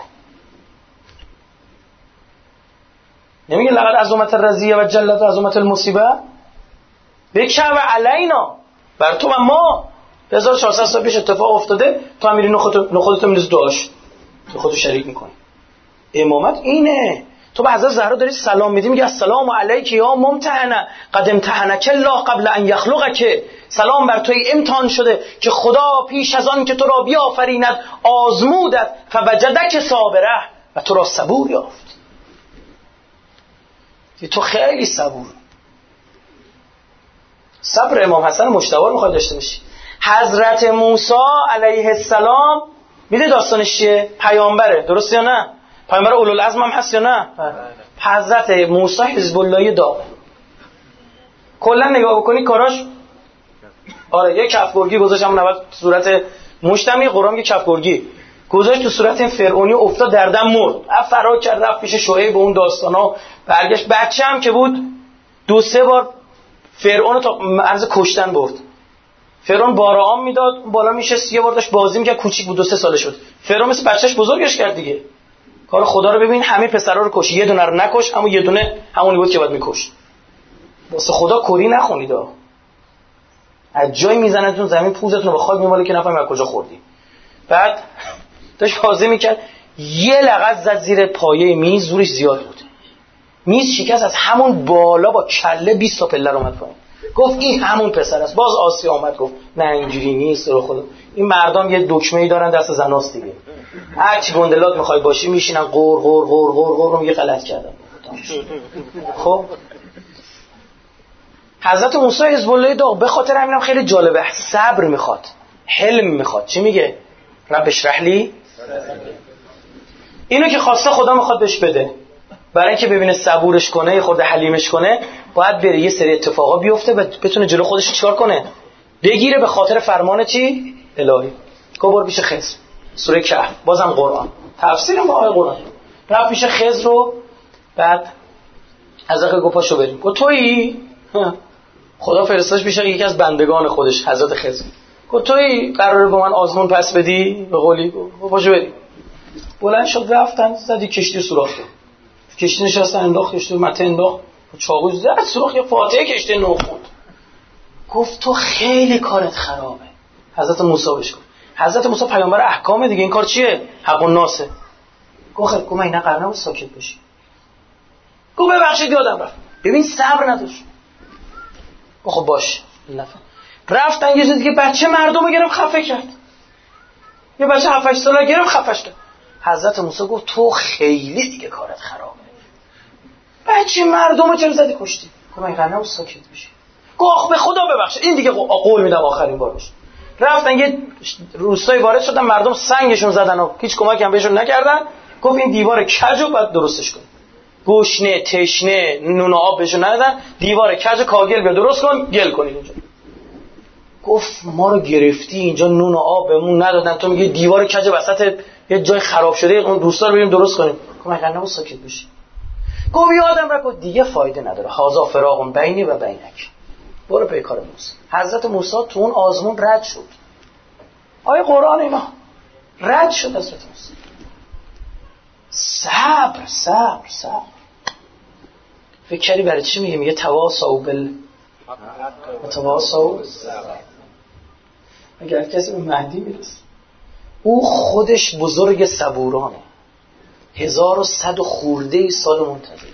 نمیگه لقد عظمت الرضیه و جلت عظمت المصیبه بکه و علینا، بر تو و ما. هزار و چهارصد سال پیش اتفاق افتاده، تو هم میری نخودت میریز دعاش، تو خودتو شریک میکنی. امامت اینه. تو به حضرت زهرا داری سلام میدی، میگه السلام علیک یا ممتحنه قد امتحنک الله قبل ان یخلقک، سلام بر توی امتحان شده که خدا پیش از آن که تو را بیافریند آزمودت فوجدک صابره، و تو را صبور یافت. تو خیلی صبور. صبر امام حسن مجتبی میخواد داشته باشی. حضرت موسی علیه السلام میده داستانش چیه؟ پیامبره، درست یا نه؟ پیامبر اولوالعزم هم هست یا نه؟ حضرت موسی حزب اللهی داغ. کلا نگاه بکنی کاراش، آره یک کفگرگی گذاشتم نوبت صورت مشتم، یه قرآن، یه کفگرگی گذاشت تو صورت این فرعونی، افتاد در دم مرد. فرار کرد رفت پیش شعیب به اون داستانا، برگشت. بچه هم که بود دو سه بار فرعون تا مرز کشتن برد. فرعون بارعام میداد، اون بالا میشست، یه بار داشت بازی میکرد، کوچیک بود، دو سه ساله شد. فرعون مثل بچهش بزرگش کرد دیگه. کار خدا رو ببین، همه پسرا رو کش، یه دونه رو نکش، اما یه دونه همونی بود که باید میکشت. واسه خدا کری نخونید ها. از جای میزنتون زمین، پوزتون رو به خاک میماله که نفهمید از کجا خوردی. بعد داشت بازی میکرد، یه لغت زد زیر پایه میز، زورش زیاد بود. میز شکست، از همون بالا با کله بیست تا پله اومد پایین. گفت این همون پسر است. باز آسیا اومد گفت نه اینجوری نیست، رو خدا این مردم یه دکمه‌ای دارن دست زناست دیگه، هر چی گندلات میخوای باشی میشینن قور قور قور قور قور. میگه غلط کردم. خب حضرت موسی حزب الله داغ، به خاطر همینم خیلی جالبه، صبر میخواد، حلم میخواد. چی میگه؟ رب اشرح لی، اینو که خواسته خدا میخواد بهش بده. برای اینکه ببینه صبورش کنه، خود حلیمش کنه، باید بره یه سری اتفاقا بیفته بتونه جلو خودش چیکار کنه، بگیره به خاطر فرمان چی؟ الهی. گفت برو پیش خضر، سوره کهف، بازم قرآن، تفسیرم با آیه قرآن. رفت پیش خضر رو، بعد از آقا گفت پاشو بریم. گفت تویی؟ خدا فرستادش پیش یکی از بندگان خودش، حضرت خضر. گفت تویی قراره به من آزمون پس بدی؟ به قولی. گفت پاشو بریم. بلند شد رفتن، زدی کشتی سوراخ کرد. کشتی نشستن انداخت کشتی مته انداخت چاقو زد سوراخ یه فاتحه کشتی نو خوند. گفت تو خیلی کارت خرابه. حضرت موسی بهش گفت حضرت موسی پیامبر احکام دیگه، این کار چیه؟ حق الناسه. گفت خب گفت من اینا قرار نبود ساکت بشی. گفت ببخشید یادم رفت. ببین صبر نداشت. گفت خب باش نفهم. رفتن یه جا دیگه بچه مردمو گرفت خفه کرد. یه بچه هفت هشت ساله گرفت خفش کرد. حضرت موسی گفت تو خیلی دیگه کارت خرابه. بچه مردمو چرا زدی کشتی؟ گفت من قرار نبود ساکت بشی. گفت به خدا ببخشید این دیگه قول میدم آخرین بار بشه. رفتن یه روستایی وارد شدن، مردم سنگشون زدن و هیچ کمکی هم بهشون نکردن. گفت این دیوار کجو بعد درستش کن. گشنه تشنه نون و آب بهشون ندادن، دیوار کج کاگل بیا درست کن گل کنید اینجا. گفت ما رو گرفتی اینجا نون و آب بهمون ندادن، تو میگی دیوار کج وسط یه جای خراب شده اون روستا رو بریم درست کنیم. گفت من قرار نبود ساکت بشی. گفت یادم رفت دیگه فایده نداره، هازا فراق بینی و بینک، برو پی کار موسی. حضرت موسی تو اون آزمون رد شد. آیه قرآن اینا رد شد حضرت موسی. صبر صبر صبر. فکر کردی برای چی میگه؟ میگه تواصوا بال تواصوا. اگر کسی به مهدی میرسه، او خودش بزرگ صبورانه، هزار و صد و خورده سال منتظر،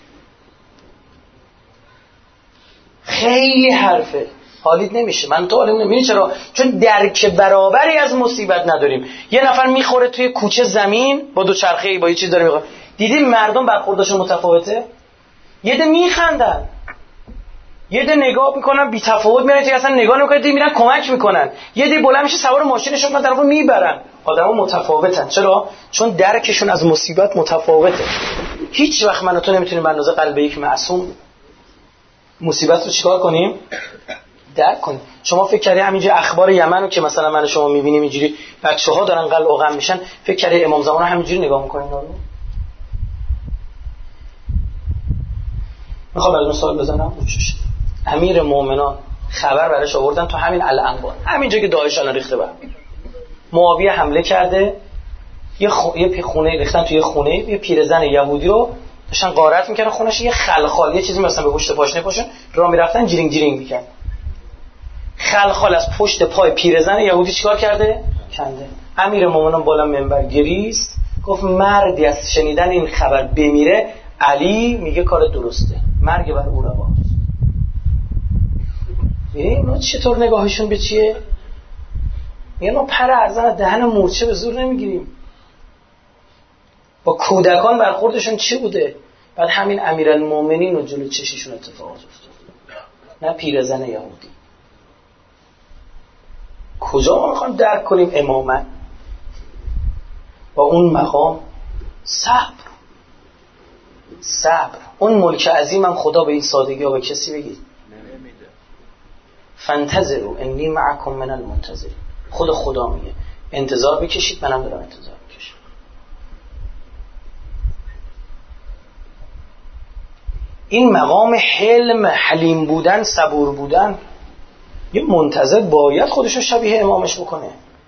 خیلی حرفه، حالیت نمیشه. من تو حالیم نمیدونی چرا؟ چون درک برابری از مصیبت نداریم. یه نفر میخوره توی کوچه زمین با دو چرخه‌ای با یه چیز داره میخوره، دیدی مردم برخوردشون متفاوته؟ یه ده میخندن، یه ده نگاه میکنن بی تفاوت میرن، تو اصلا نگاه نمیکنن، دیگه میرن کمک میکنن. یه ده بلند میشه سوار ماشینشون من طرفو میبرن. آدما متفاوتن. چرا؟ چون درکشون از مصیبت متفاوته. هیچ وقت من و تو نمیتونیم به اندازه قلب یک معصوم مصیبت رو چیکار کنیم؟ درک کنیم. شما فکر کردی همینجا اخبار یمن رو که مثلا من و شما میبینیم اینجوری بچه‌ها دارن قلع و غم میشن، فکر کردی امام زمان رو همینجوری نگاه میکنین؟ نه. میخوام براتون سوال بزنم. امیر مومنان خبر برش آوردن تو همین الانبار، همینجا که داعش الان ریخته بر معاویه حمله کرده، یه خو... یه خونه ریختن توی یه خونه، یه پیرزن یهودی رو داشتن غارت میکردن خونش، یه خلخال یه چیزی مثلا به پشت پاش نپاشن راه میرفتن جرینگ جرینگ میکرد. خلخال از پشت پای پیرزن یهودی چیکار کرده؟ کنده. امیر مومنان بالا منبر گریست، گفت مردی از شنیدن این خبر بمیره، علی میگه کار درسته، مرگ بر او رواست. ببین ما چطور نگاهشون به چیه؟ میگن ما پر ارزن دهن مورچه به زور نمیگیریم. با کودکان برخوردشون چی بوده؟ بعد همین امیرالمومنین و جلو چششون اتفاقات افتاد، نه پیرزن یهودی. کجا ما میخوام درک کنیم امامت با اون مقام؟ صبر صبر. اون ملک عظیمم خدا به این سادگی ها به کسی بگید نمیده. فانتظروا انی معکم من المنتظرین. خود خدا میگه انتظار بکشید، منم دارم انتظار میکشم. این مقام حلم، حلیم بودن، صبور بودن، یه منتظر باید خودشو شبیه امامش بکنه،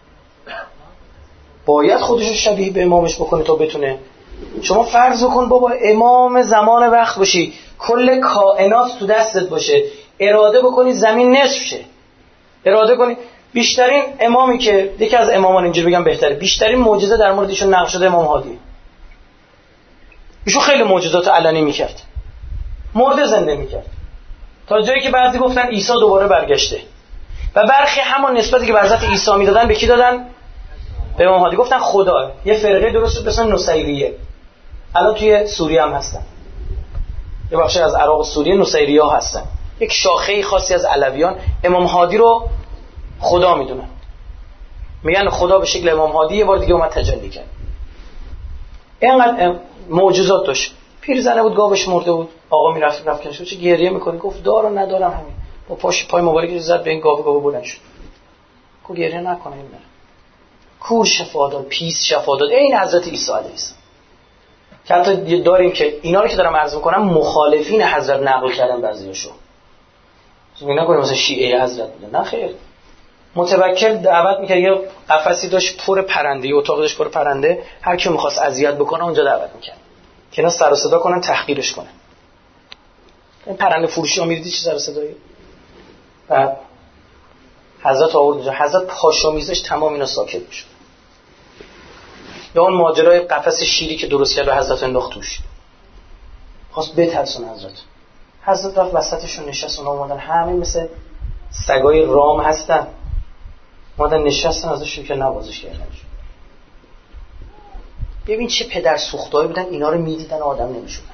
باید خودشو شبیه به امامش بکنه تا بتونه. شما فرض کن بابا امام زمان وقت باشی، کل کائنات تو دستت باشه، اراده بکنی زمین نصف شه، اراده کنی. بیشترین امامی که یکی از امامان اینجوری بگم بهتره، بیشترین معجزه در مورد ایشون نقل شده امام هادی. ایشون خیلی معجزات علنی میکرد، مرده زنده میکرد، تا جایی که بعضی گفتن عیسی دوباره برگشته و برخی همون نسبتی که به حضرت عیسی میدادن به کی دادن؟ به امام هادی. گفتن خدا. یه فرقه درست شد به اسم نصیریه، الان توی سوریه هم هستن، یه بخشی از عراق و سوریه نصیریه ها هستن، یک شاخه خاصی از علویان امام هادی رو خدا میدونن، میگن خدا به شکل امام هادی یه بار دیگه اومد تجلی کرد. اینقدر معجزات داشت. پیرزنه بود گاوش مرده بود، آقا میرفت رفت کنش، چه گریه میکنی؟ گفت دارو ندارم همین، با پاش پای مبارکی زد به این گاو، گاو بلند شد. کو گریه نکنه این بره. کور شفا داد، پیس شفا داد، این حضرت عیسی علیه السلام. که حتی داریم که اینا رو که دارم عرض میکنم مخالفین حضرت نقل کردن بعضیاشو. میگن نکنیم مثلا شیعه حضرت بودن، نه خیر. متوکل دعوت میکرد، یه قفسی داشت پر پرنده، یه اتاق داشت پر پرنده، هر کی میخواست اذیت بکنه اونجا دعوت میکرد. که اینا سر و صدا کنن تحقیرش کنن. این پرنده فروشی ها میدیدی چه سر و صدایی؟ بعد حضرت آورد اونجا، حضرت پاشو میزش تمام اینا ساکت میشد. یا اون ماجرای قفس شیری که درست کرد و حضرت انداخت توش، خواست بترسونه حضرت. حضرت رفت وسطشون نشست، اونا اومدن همه مثل سگای رام هستن، اومدن نشستن ازشون که نوازش کردن. ببین چه پدر سوختایی بودن، اینا رو میدیدن آدم نمیشدن.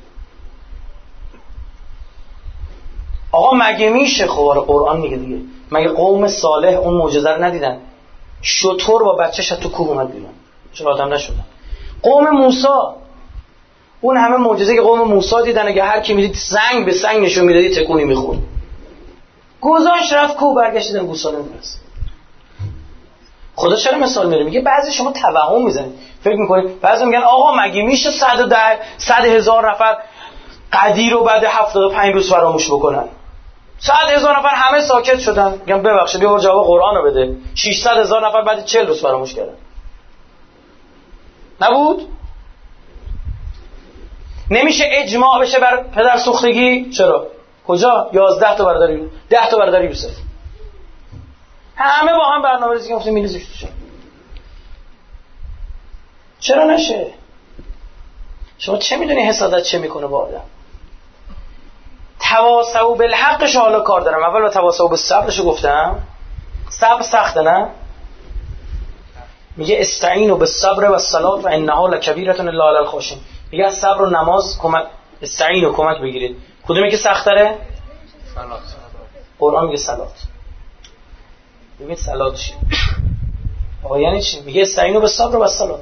آقا مگه میشه؟ خب قرآن میگه دیگه، مگه قوم صالح اون معجزه رو ندیدن؟ شطور با بچه‌ش تو کوه اومد بیرون، چرا آدم نشدن؟ قوم موسی اون همه معجزه که قوم موسی دیدن، اگه هر کی میدید سنگ به سنگ نشون میدادی تکونی میخورد. گذاشت رفت کوه، برگشتن گوساله نمیرسه. خدا چرا مثال میاره؟ میگه بعضی شما توهم میزنید، فکر میکنید، بعضی میگن آقا مگه میشه صد و ده صد هزار نفر قدیر رو بعد هفتاد و پنج روز فراموش بکنن؟ صد هزار نفر همه ساکت شدن. میگم ببخشید بیا جواب قرآن رو بده. ششصد هزار نفر بعد چهل روز فراموش کردن. نبود؟ نمیشه اجماع بشه بر پدر سوختگی؟ چرا؟ کجا؟ یازده تا برادر یوسف، ده تا برادر یوسف، همه با هم برنامه‌ریزی کردن، گفتن میلیزش تو. چرا نشه؟ شما چه میدونی حسادت چه میکنه با آدم؟ تواصوا بالحقش حالا کار دارم. اول با تواصوا بالصبرشو گفتم. صبر سخته نه؟ میگه استعینوا بالصبر والصلاة فانها لکبیرة الا علی الخاشعین. میگه از صبر و نماز کمک، استعین و کمک بگیرید. کدومی که سخت تره؟ صلات. قرآن میگه صلات. میگه صلات چی؟ آقا یعنی چی؟ میگه استعینوا بالصبر والصلاة.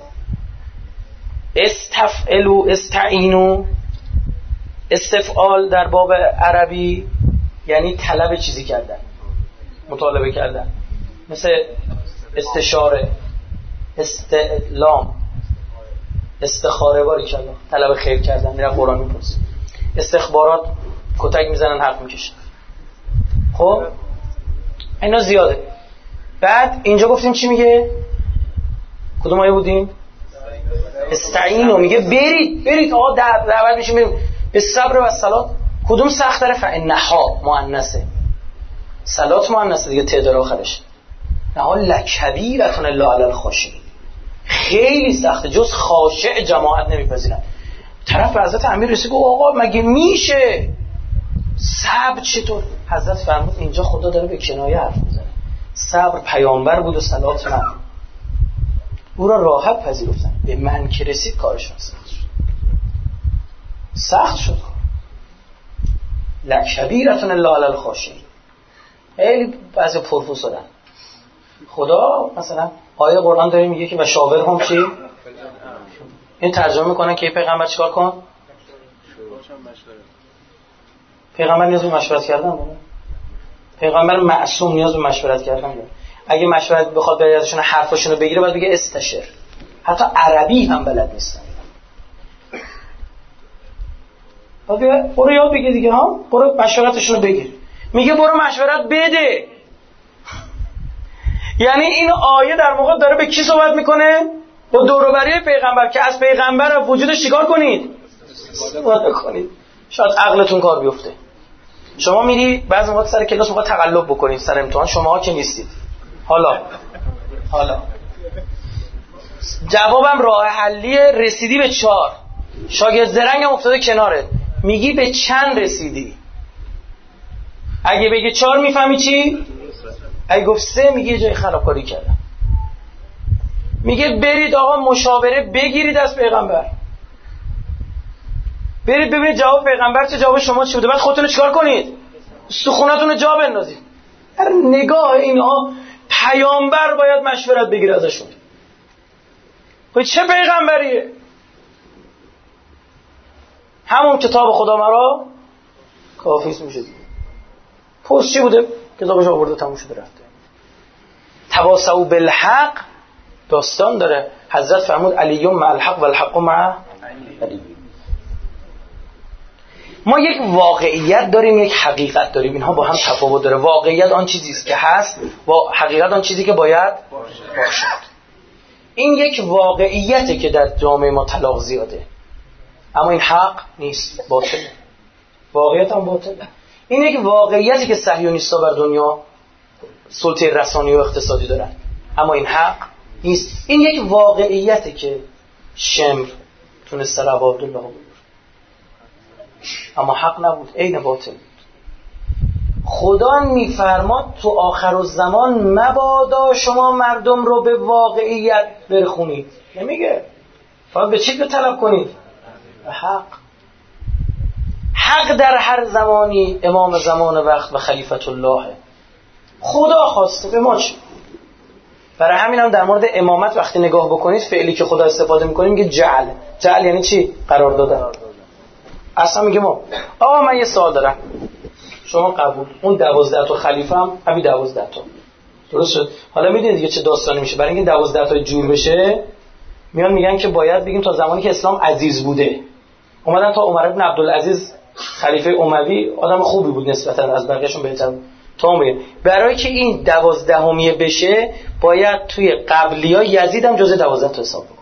استفعلوا، استعینوا، استفعال در باب عربی یعنی طلب چیزی کردن، مطالبه کردن، مثل استشاره، استعلام، استخاره، باری کردن، طلب خیر کردن. میره قرآن میپرسه. استخبارات کتک میزنن حرف میکشن. خب اینا زیاده. بعد اینجا گفتیم چی میگه؟ کدوم آیه بودیم؟ استعینو. میگه برید برید آقا دعوت میشیم بریم به صبر و صلات. کدوم سخت‌تره؟ فانها مؤنثه، صلات مؤنثه دیگه، تعداد آخرش. نه لکبیرة الا علی الخاشعین. خیلی سخته، جز خاشع جماعت نمیپذیرن. طرف به حضرت امیر رسید گفت آقا مگه میشه؟ صبر چطور؟ حضرت فرمود اینجا خدا داره به کنایه حرف میزنه. صبر پیامبر بود و صلات من. او را راحت پذیرفتن. به من که رسید کارشون سخت شد. سخت شد. لکبیرة الا علی الخاشعین. خیلی بعضی پروفسورن. خدا مثلا آیه قرآن داره میگه که و شاورهم چی؟ این ترجمه میکنن که پیغمبر چیکار کن؟ پیغمبر نیاز به مشورت کردن داره؟ پیغمبر معصوم نیاز به مشورت کردن داره؟ اگه مشورت بخواد بره ازشون حرفاشونو بگیره باید بگه استشر. حتی عربی هم بلد نیستن. باید برو یاد بگیر دیگه ها، برو مشورتشونو بگیر. میگه برو مشورت بده. یعنی این آیه در موقع داره به کی صحبت میکنه؟ با دوروبری پیغمبر که از پیغمبر وجودش چیکار کنید؟ استفاده کنید. شاید عقلتون کار بیفته. شما میری بعضی وقت سر کلاس موقع تقلب بکنید سر امتحان، شماها که نیستید. حالا حالا جوابم راه حلی رسیدی به چهار. شاگرد زرنگم افتاده کنارت. میگی به چند رسیدی؟ اگه بگه چهار میفهمی چی؟ اگه گفت سه میگه جای خرابکاری کردم. میگه برید آقا مشاوره بگیرید از پیغمبر. برید ببینید جواب پیغمبر چه، جواب شما چی بوده، بعد خودتون چیکار کنید؟ استخونتون رو جا بندازید. هر نگاه اینها پیامبر باید مشورت بگیره ازشون. خب چه پیغمبریه؟ همون کتاب خدا مرا کافیست میشه دیگه. پست چی بوده؟ کتابش آورده تموم شده رفته. تواصوا بالحق داستان داره. حضرت فرمود علی مع الحق و الحق مع علی. ما یک واقعیت داریم، یک حقیقت داریم. اینها با هم تفاوت داره. واقعیت آن چیزی است که هست و حقیقت آن چیزی که باید باشد. این یک واقعیته که در جامعه ما طلاق زیاده. اما این حق نیست، باطله. واقعیت هم باطله. این یک واقعیتی که صهیونیست‌ها بر دنیا سلطه رسانه‌ای و اقتصادی دارن، اما این حق نیست. این یک واقعیتی که شمر تونست سر ابا عبدالله بود، اما حق نبود، عین باطل بود. خدا میفرماد تو آخر الزمان مبادا شما مردم رو به واقعیت برخونید، نمیگه فقط به چی طلب کنید؟ به حق. حق در هر زمانی امام زمان وقت و خلیفت الله خدا خواسته، به ما چی؟ برای همین هم در مورد امامت وقتی نگاه بکنید فعلی که خدا استفاده میکنه میگه جعل. جعل یعنی چی؟ قرار دادن. اصلا میگه ما آقا من یه سوال دارم، شما قبول، اون دوازده تا خلیفه هم همین دوازده تا، درست شد؟ حالا میدونید دیگه چه داستانی میشه. برای اینکه دوازده تا جور بشه میان میگن که باید بگیم تا زمانی که اسلام عزیز بوده. اومدن تا عمر بن عبدالعزیز خلیفه اموی آدم خوبی بود نسبتا، از بقیه‌شون بهتر تا میگه. برای که این دوازدهمیه بشه باید توی قبلی‌ها یزید هم جزء دوازده تا حساب بکنه.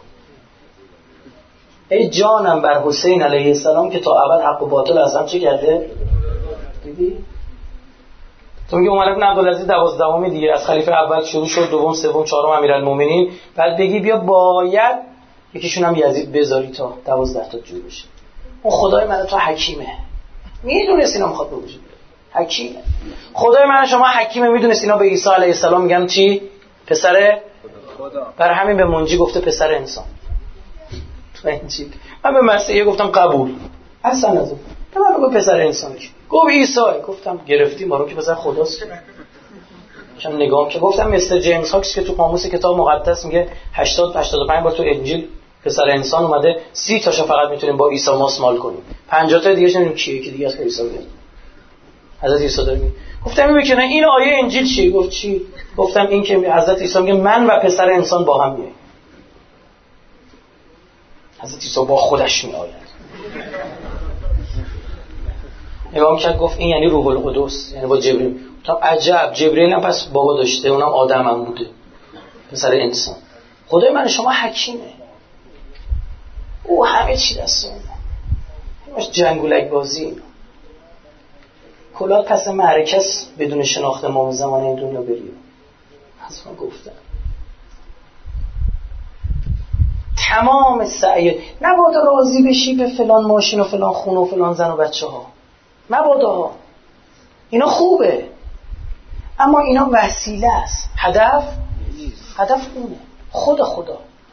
ای جانم بر حسین علیه السلام که تا ابد حق و باطل از هم چه کرده؟ دیدی؟ تو میگه عمر بن عبدالعزیز دوازدهمی دیگه، از خلیفه اول شروع شد، دوم، سوم، چهارم امیرالمومنین، بعد بگی بیا باید یکیشون هم یزید بذاری تا دوازده تا جور بشه. اون خدای من تو حکیمه، میدونست اینا میخواد به وجود بیاد، حکیمه. خدای من شما حکیمه، میدونست اینا به عیسی علیه السلام میگن چی؟ پسر خدا. برای همین به منجی گفته پسر انسان. تو انجیل من به مسیحی گفتم قبول، اصلا از اون تو من بگو پسر انسان کی؟ گفت عیسی. گفتم گرفتی ما رو که پسر خداست. چون نگام که گفتم مثل جیمز هاکس که تو قاموس کتاب مقدس میگه هشتاد هشتاد و پنج بار تو انجیل پسر انسان اومده، سی تاشو فقط میتونیم با عیسی ماسمال کنیم، پنجاه تا دیگه نمیدونیم کیه که دیگه از عیسی میاد. حضرت عیسی داریم. گفتم میگه این آیه انجیل چی؟ گفت چی؟ گفتم این که حضرت عیسی میگه من و پسر انسان با هم میایم. حضرت عیسی با خودش میآید. امام کرد گفت این یعنی روح القدس، یعنی با جبرئیل. گفتم عجب، جبرئیل هم پس بابا داشته، اونم آدم هم بوده، پسر انسان. خدای من شما حکیمه، او همه چی دست اونه، همش جنگولک بازی اینا. کلاه پس معرکه است بدون شناخت امام زمان این دنیا بریم. از ما گفتم تمام سعی نبادا راضی بشی به فلان ماشین و فلان خونه و فلان زن و بچه ها، مبادا، اینا خوبه اما اینا وسیله است، هدف هدف اونه خود خدا.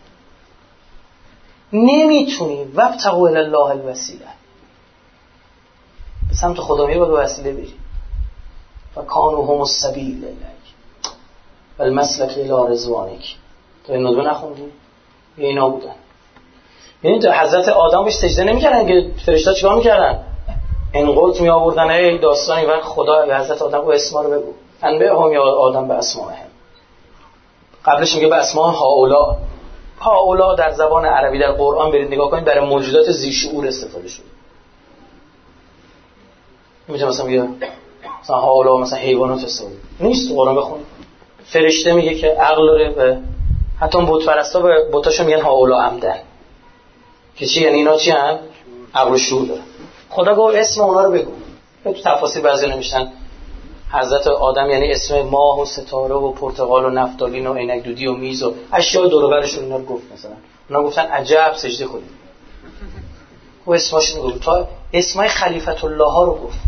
نمیتونی وابتغوا الی الله الوسیله، به سمت خدا میری باید به وسیله بری. فکانوا هم السبیل لک والمسلک الی رضوانک. تو این ندوه نخوندی؟ اینا بودن. یعنی تو حضرت آدم بهش سجده نمیکردن که فرشتا چیکار میکردن؟ انقلت می آوردن ای داستانی و خدا یا حضرت آدم و اسما رو بگو. انبه هم یا آدم به اسماء هم. قبلش میگه به اسماء هاولا. هاولا در زبان عربی در قرآن برید نگاه کنید برای موجودات ذی شعور استفاده شده. میگه مثلا میگه مثلا هاولا مثلا حیوانات استفاده نیست. قرآن بخون فرشته میگه که عقل داره و حتی بت پرستا به بتاشو میگن هاولا عمدن، که چی یعنی اینا چی ان؟ عقل و شعور داره. خدا گفت اسم اونا رو بگو. تو تفاسیر بعضی نمیشتن حضرت آدم یعنی اسم ماه و ستاره و پرتقال و نفتالین و عینک دودی و میز و اشیاء دور و برشون اینا رو گفت. مثلا اونا گفتن عجب سجده کنید. و اسماشون گفت تا اسمای خلیفت الله ها رو گفت.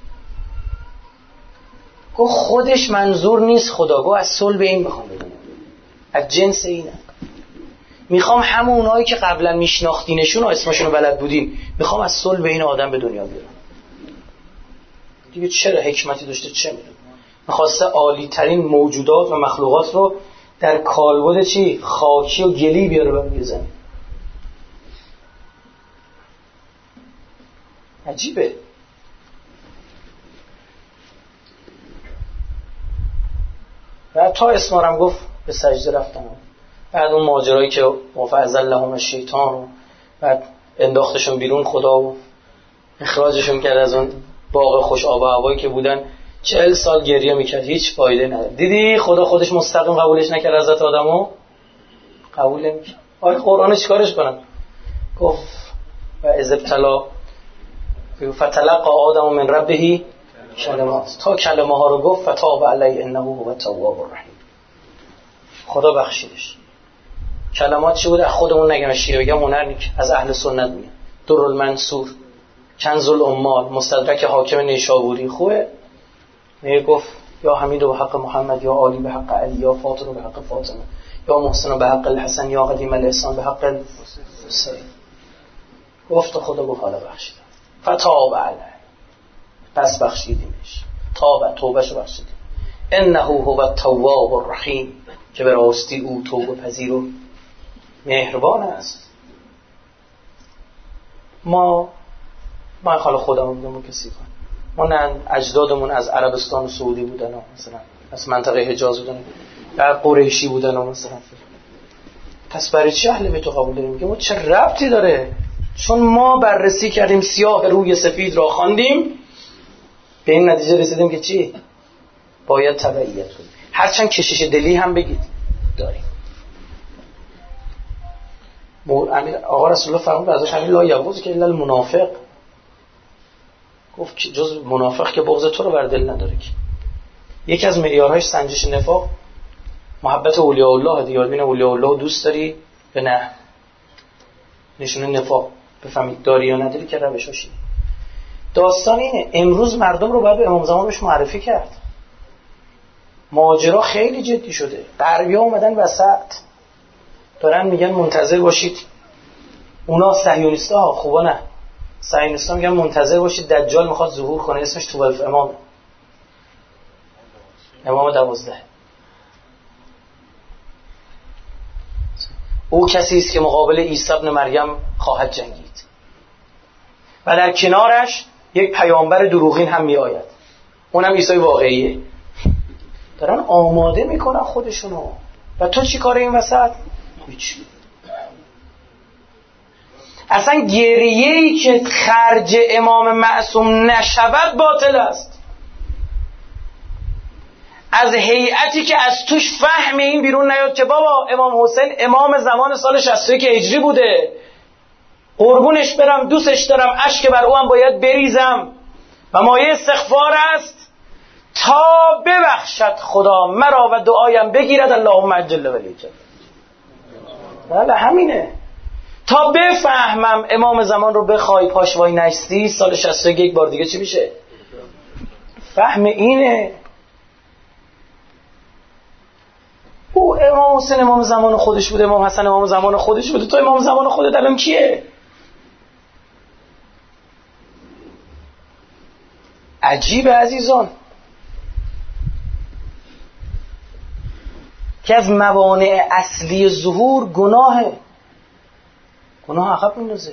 گفت خودش منظور نیست خدا، گفت از صلب این بخوام بدونم، از جنس اینه. میخوام همه اونایی که قبلا میشناختینشون و اسمشون رو بلد بودین میخوام از صلب این آدم به دنیا بیارم. دیگه چرا حکمتی داشته چه میدونم. میخواسته عالی ترین موجودات و مخلوقات رو در کالبد چی؟ خاکی و گلی بیاره بر روی زمین. عجیبه. و تا اسمارم گفت به سجده رفتم. بعد اون ماجرایی که وفعزلهم الشیطان و بعد انداختشون بیرون خدا و اخراجشون کرد از اون باغ خوش آب و هوایی که بودن، چهل سال گریه میکرد هیچ فایده نداره. دیدی خدا خودش مستقیم قبولش نکرد حضرت آدمو؟ قبول نمیکرد. آخه قرآن چیکارش کنم؟ گفت و اذ ابتلا فتلقى آدم من ربه کلمات، تا کلمه ها رو گفت فتاب علیه انه هو التواب الرحیم. خدا بخشیدش. کلمات چی بود؟ خودمون نگم، شیعه بگم هنر نیک، از اهل سنت میگم. در المنصور، کنز الامال، مستدرک حاکم نیشابوری. خوبه میگه گفت یا حمید به حق محمد، یا علی به حق علی، یا فاطمه به حق فاطمه، یا محسن به حق الحسن، یا قدیم الاحسان به حق الحسین. گفت خدا گفت حالا بخشیدم. فتاب علیه، پس بخشیدیمش. تاب، توبهشو بخشیدیم. انه هو التواب الرحیم، که به راستی او توبه پذیر و مهربان است. ما ما خاله خودمون بودیم کسی کن. ما نه اجدادمون از عربستان و سعودی بودن و مثلا از منطقه حجاز بودن، در قریشی بودن و مثلا. پس برای چی اهل بیت قبول داریم؟ میگه ما چه ربطی داره؟ چون ما بررسی کردیم، سیاه روی سفید را خواندیم، به این نتیجه رسیدیم که چی؟ باید تبعیت کنیم. هرچند کشش دلی هم بگید داریم. آقا رسول الله فرمود ازش همین لا یبغض که الا المنافق، گفت که جز منافق که بغض تو رو بر دل نداره. که یکی از معیارهای سنجش نفاق محبت اولیاء الله دیگه. ببین اولیاء الله دوست داری یا نه؟ نشونه نفاق بفهمید داری یا نداری که روشاشی. داستان اینه امروز مردم رو باید به امام زمان بهش معرفی کرد. ماجرا خیلی جدی شده. غربی‌ها اومدن وسط دارن میگن منتظر باشید. اونا صهیونیست‌ها خوبا نه. صهیونیست‌ها میگن منتظر باشید دجال میخواد ظهور کنه، اسمش توالف امام. امام دوازده. او کسی است که مقابل عیسی ابن مریم خواهد جنگید و در کنارش یک پیامبر دروغین هم می آید، اونم عیسی واقعیه. دارن آماده میکنن خودشونو. و تو چی کار این وسط؟ هیچ. اصلا گریه‌ای که خرج امام معصوم نشود باطل است. از هیئتی که از توش فهم این بیرون نیاد که بابا امام حسین امام زمان سال شصت و یک هجری بوده، قربونش برم، دوستش دارم، اشک بر او هم باید بریزم و مایه استغفار است تا ببخشد خدا مرا و دعایم بگیرد اللهم عجل ولی جل. بله همینه. تا بفهمم امام زمان رو بخوای پاش وای نشتی سال شصت و یک یک بار دیگه چی میشه؟ فهم اینه. او امام حسین امام زمان خودش بوده، امام حسن امام زمان خودش بوده، تو امام زمان خودت الان کیه؟ عجیبه عزیزان که از موانع اصلی ظهور گناهه. گناه عقب میندازه.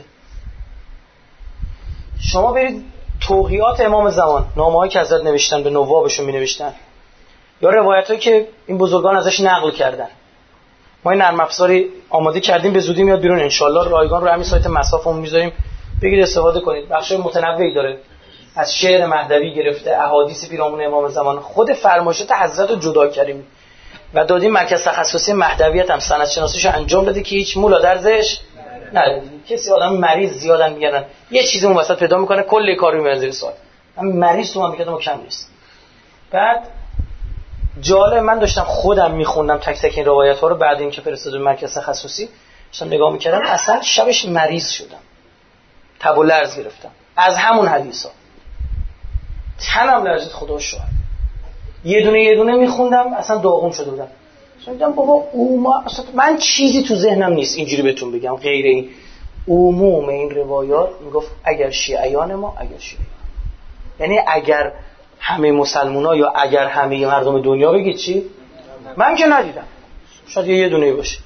شما برید توقیات امام زمان، نامه‌هایی که حضرت نوشتن به نوابشون می نوشتن یا روایتایی که این بزرگان ازش نقل کردن، ما این نرم افزاری آماده کردیم به زودی میاد بیرون، انشالله رایگان رو همین سایت مصافمون میذاریم، بگید استفاده کنید. بخشای متنوعی داره، از شعر مهدوی گرفته احادیث پیرامون امام زمان، خود فرمایشات حضرت رو جدا کردیم و دادیم مرکز تخصصی مهدویت هم سند شناسیشو انجام بده که هیچ مولا درزش نه. کسی آدم مریض زیادن میگن یه چیزی اون وسط پیدا میکنه کلی کارو میبره زیر سوال. من مریض تو مملکت ما کم نیست. بعد جالب من داشتم خودم میخوندم تک تک این روایت ها رو بعد اینکه فرستادم مرکز تخصصی داشتم نگاه میکردم، اصلا شبش مریض شدم، تب و لرز گرفتم از همون حدیثا، تنم لرزید خدا شاهد. یه دونه یه دونه میخوندم اصلا داغون شده بودم. دیدم بابا اوما اصلا من چیزی تو ذهنم نیست اینجوری بهتون بگم غیر این عموم این روایات میگفت اگر شیعیان ما اگر شیعیان، یعنی اگر همه مسلمونا یا اگر همه مردم دنیا بگید چی؟ من که ندیدم، شاید یه دونه باشه.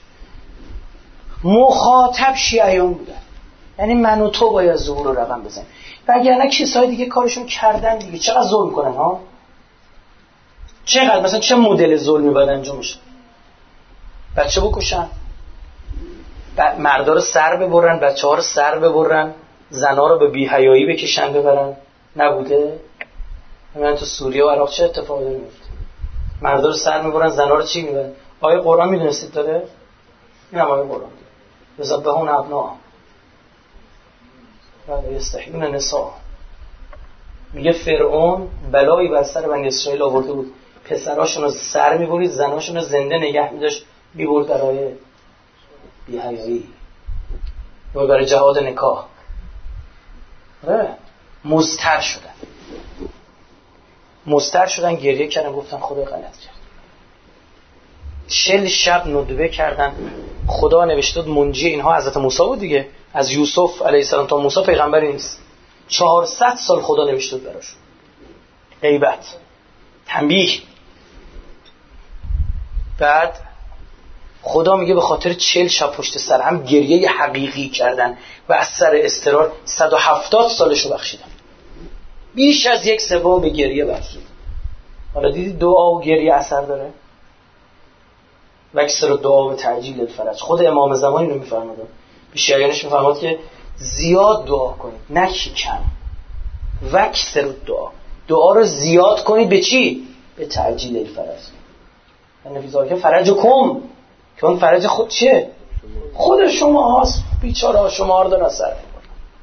مخاطب شیعیان بودن، یعنی من و تو باید ظهور رو رقم بزنیم و اگر نه کسای دیگه کارشون کردن دیگه. چقدر ظلم کنن ها، چقدر مثلا چه مدل ظلمی باید انجام بشه؟ بچه بکشن، مردا رو سر ببرن، بچه ها رو سر ببرن، زنا رو به بی‌حیایی بکشن ببرن، نبوده؟ همین تو سوریه و عراق چه اتفاقی داره میفته؟ مردا رو سر میبرن، زنا رو چی میبرن؟ آیه قرآن میدونستید داره؟ این هم آیه قرآن یذبحون ابناءهم. ولا یستحیون نساء. میگه فرعون بلایی بر سر بنی اسرائیل آورده بود، پسراشون رو سر میبرید، زناشون رو زنده نگه میداشت، میبرد برای بی‌حیایی و برای جهاد نکاح. مضطر شدن مضطر شدن گریه کردن، گفتن خدا غلط کرد. چل شب ندبه کردن. خدا نوشته بود منجی اینها حضرت موسی بود دیگه، از یوسف علیه السلام تا موسی پیغمبری نیست. چهارصد سال خدا نوشته بود براشون غیبت، تنبیه. بعد خدا میگه به خاطر چل شب پشت سر هم گریه حقیقی کردن و از سر اضطرار صد و هفتاد سالشو بخشیدن. بیش از یک سوم به گریه بخشید. حالا دیدی دعا و گریه اثر داره؟ وکسر دعا و تعجیل الفرج. خود امام زمان اینو میفرماد، بیشیانش میفرماد که زیاد دعا کنید نه کم. وکسر دعا، دعا رو زیاد کنید. به چی؟ به تعجیل الفرج. یعنی فیزار که فرج کم، که اون فرج خود چیه؟ خود شما هست. بیچاره شما رو دارن سر میبرن.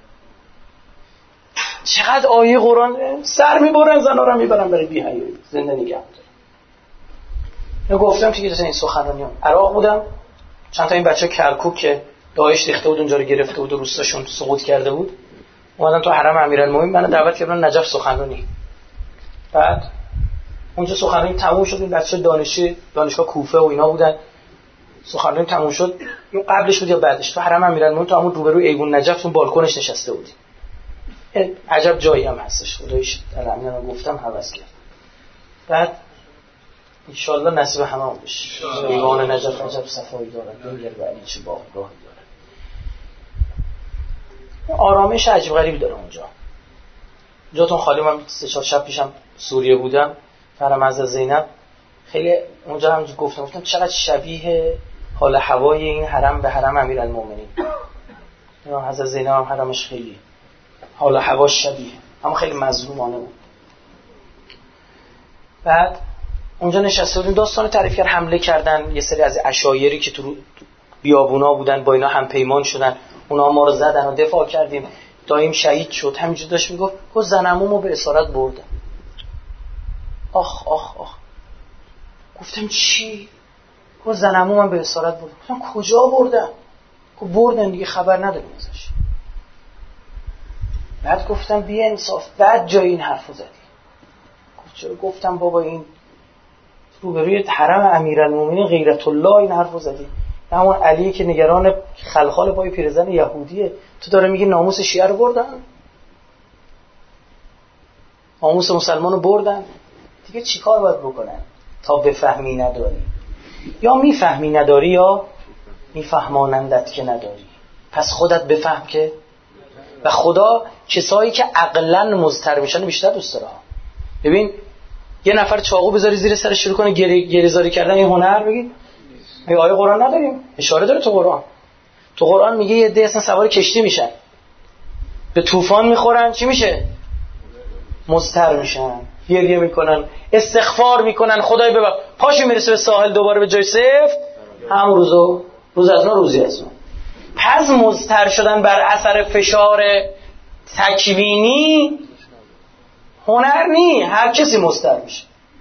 چقدر آیه قرآن سر میبرن، زنا رو میبرن برای بی‌حیایی، زنده نگه می‌دارن. من گفتم که این سخنرانیام عراق بودم، چند تا این بچه کرکوک که داعش ریخته بود اونجا رو گرفته بود و روستاشون سقوط کرده بود، اومدن تو حرم امیرالمومنین منو دعوت کردن نجف سخنرانی. بعد اونجا سخنرانی تموم شد، این بچه دانشی دانشگاه کوفه و اینا بودن. سخنرانی تموم شد، اون قبلش بود یا بعدش، تو حرم امیرالمومنین تو همون روبروی ایوان نجف اون بالکنش نشسته بودی. عجب جایی هم هستش، خداییش الان گفتم هوس کرد. بعد ان شاء الله نصیب همون بشه. ایوان نجف عجب صفایی داره، دنگر و علی چه باغگاهی داره. آرامش عجیب غریبی داره اونجا. جاتون خالی. من سه چهار شب پیشم سوریه بودم، فرم از زینب. خیلی اونجا هم گفتم گفتم چقدر شبیه حال هوای این حرم به حرم امیرالمومنین. اینا حضرت زینب هم حرمش خیلی حال هواش شبیه، اما خیلی مظلومانه بود. بعد اونجا نشسته بودیم، داستان تعریف کرد. حمله کردن یه سری از عشایری که تو بیابونا بودن، با اینا هم پیمان شدن، اونا ما رو زدن و دفاع کردیم. دایم شهید شد. همینجور داشت میگفت که زنمومو به اسارت بردن. آخ آخ آخ. گفتم چی؟ گفت زنمومم به اسارت بردن. گفتم کجا بردن؟ گفت بردن دیگه، خبر نداریم ازش. بعد گفتم بی انصاف، بعد جای این حرفو زدی. گفت چرا؟ گفتم بابا این روبروی حرم امیرالمومنین غیرت الله این حرفو زدی. همون علی که نگران خلخال پای پیرزن یهودیه، تو داره میگی ناموس شیعه رو بردن، ناموس مسلمانو بردن. دیگه چیکار باید بکنن تا بفهمی نداری؟ یا میفهمی نداری یا میفهمانندت که نداری. پس خودت بفهم که. و خدا کسایی که عقلاً مضطر میشن بیشتر دوست داره. ببین یه نفر چاقو بذاری زیر سرش شروع کنه گریزاری کردن، این هنر بگید میگه آیه قرآن نداریم؟ اشاره داره تو قرآن. تو قرآن میگه یه عده اصلا سوار کشتی میشن، به طوفان میخورن، چی میشه؟ مضطر میشن، گریه میکنن، استغفار میکنن، خدای ببخش، پاشو میرسه به ساحل دوباره به جای سفت، هم روزو روز از ما روزی از ما. پس مضطر شدن بر اثر فشار تکوینی هنر نی، هر کسی مضطر میشه.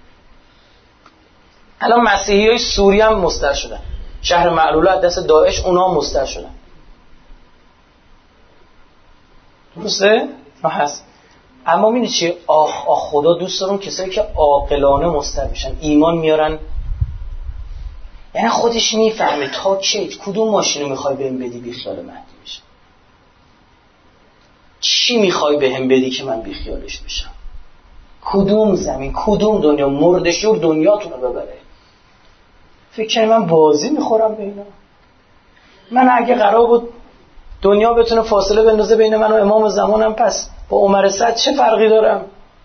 الان مسیحی های سوری هم مضطر شدن، شهر معلوله از دست داعش اونا هم مضطر شدن. درسته؟ نه هست. اما میدونی چی؟ آخ آخ خدا دوست دارم کسایی که عاقلانه مضطر میشن، ایمان میارن. یعنی خودش میفهمه تا چه کدوم ماشینو میخوای بهم بدی بی خیال مهدی بشم، چی میخوای بهم بدی که من بی خیالش بشم، کدوم زمین کدوم دنیا مردشور دنیاتونو ببره. فکر کنی من بازی میخورم به اینا؟ من اگه قرار بود دنیا بتونه فاصله بندازه بین من و امام زمانم، پس با عمر صد چه فرقی دارم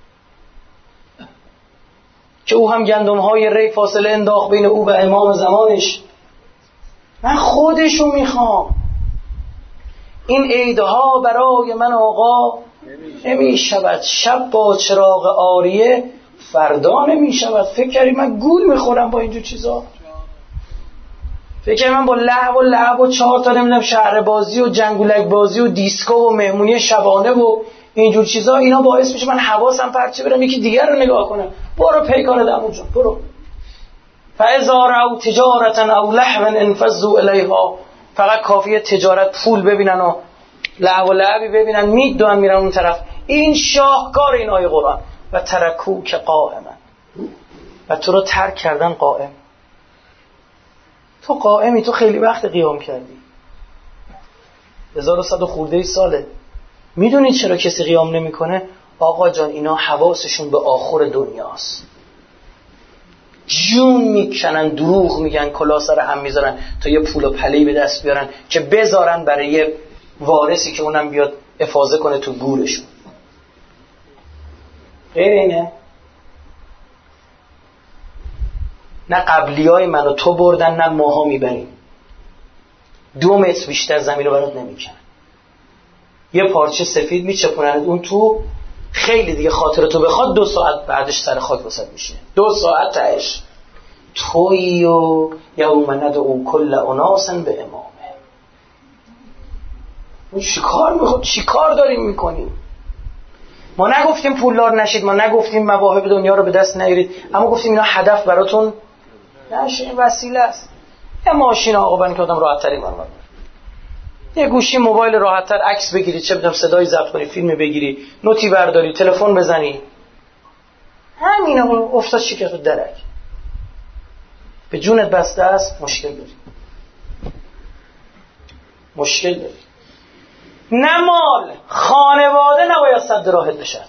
که او هم گندم های ری فاصله انداخت بین او و امام زمانش. من خودشو میخوام. این عیدها برای من آقا نمی شود، شب با چراغ آریه فردا نمی شود. فکر کردی من گول میخورم با اینجور چیزا؟ فکر من با لعب و لعب و چهار تا نمیدونم شهر بازی و جنگولک بازی و دیسکو و مهمونی شبانه و اینجور چیزا اینا باعث میشه من حواسم پرچه برم یکی دیگر رو نگاه کنم. برو پیکار دمو جون برو. فاذا رأوا تجارة او لهوا انفضوا الیها، فقط کافیه تجارت پول ببینن و لعب و لعبی ببینن میدون میرن اون طرف. این شاهکار این آیه قرآن. و ترکو که قائما، و تو رو ترک کردن قائم. تو قائمی، تو خیلی وقت قیام کردی، هزار و صد خورده ای ساله. میدونید چرا کسی قیام نمیکنه؟ آقا جان اینا حواسشون به آخر دنیاست، جون میکنن، دروغ میگن، کلا سر هم میذارن تا یه پول و پله‌ای به دست بیارن که بذارن برای یه وارثی که اونم بیاد افاضه کنه تو گورشون. غیر اینه؟ نه قبلی های من و تو بردن نه ماها میبریم. دو متر بیشتر زمین رو برات نمیکنن، یه پارچه سفید میچپونن اون تو، خیلی دیگه خاطرتو بخواد دو ساعت بعدش سر خاک وسط میشه. دو ساعت تاش تویی و یوم ندعو کل اناس به امامه. چی کار میخواد؟ چی کار داریم میکنیم؟ ما نگفتیم پولدار نشید، ما نگفتیم مواهب دنیا رو به دست نیارید، اما گفتیم اینا هدف براتون نشه، این وسیله است. یه ماشین آقا برین که آدم راحت تری من یه گوشی موبایل راحت تر عکس بگیری، چه بدم صدای ضبط کنی، فیلم بگیری، نوتی برداری، تلفن بزنی، همین آقا افتاد چی که تو درک به جونت بسته است، مشکل داری، مشکل داری. نه مال، خانواده نباید صد راحت بشد.